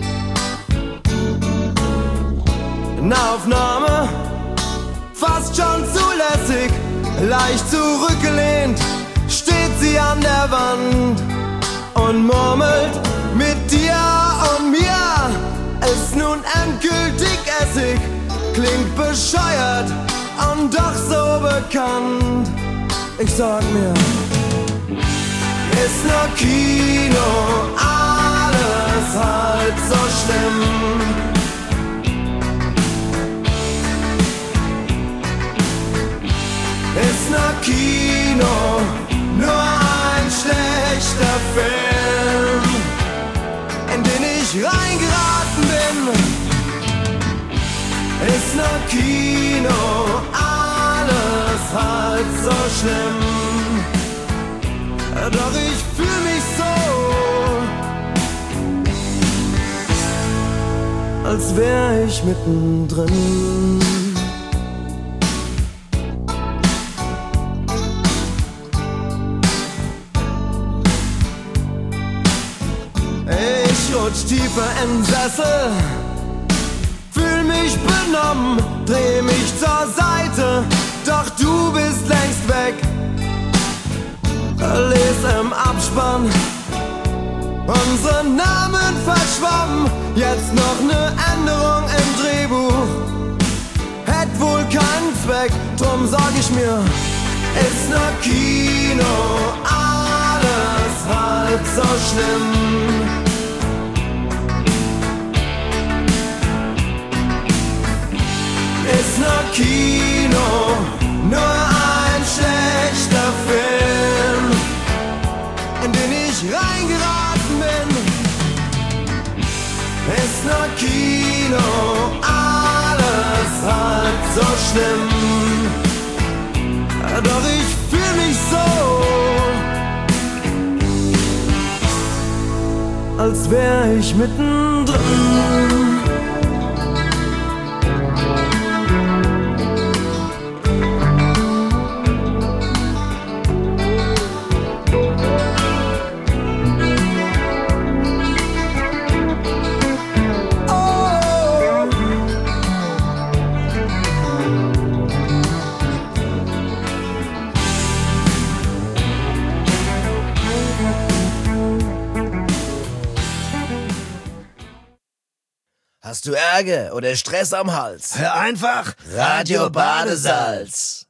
M: In Aufnahme, fast schon zulässig, leicht zurückgelehnt, steht sie an der Wand und murmelt: Mit dir und mir ist nun endgültig Essig. Klingt bescheuert und doch so bekannt. Ich sag mir, ist nur Kino, alles halt so schlimm. Ist nur Kino, nur ein schlechter Film, in den ich reingeraten bin. Ist nur Kino, alles halt so schlimm. Doch ich fühl mich so, als wär ich mittendrin. Ich rutsch tiefer in den Sessel, fühl mich benommen, dreh mich zur Seite, doch du bist längst weg. Les im Abspann, unsere Namen verschwommen, jetzt noch ne Änderung im Drehbuch, hätt wohl keinen Zweck, drum sag ich mir, ist nur Kino, alles halb so schlimm. Ist nur Kino, nur ein schlechter Film, in den ich reingeraten bin. Ist nur Kino, alles halb so schlimm. Doch ich fühl mich so, als wär ich mittendrin.
N: Hast du Ärger oder Stress am Hals?
K: Hör einfach
N: Radio Badesalz.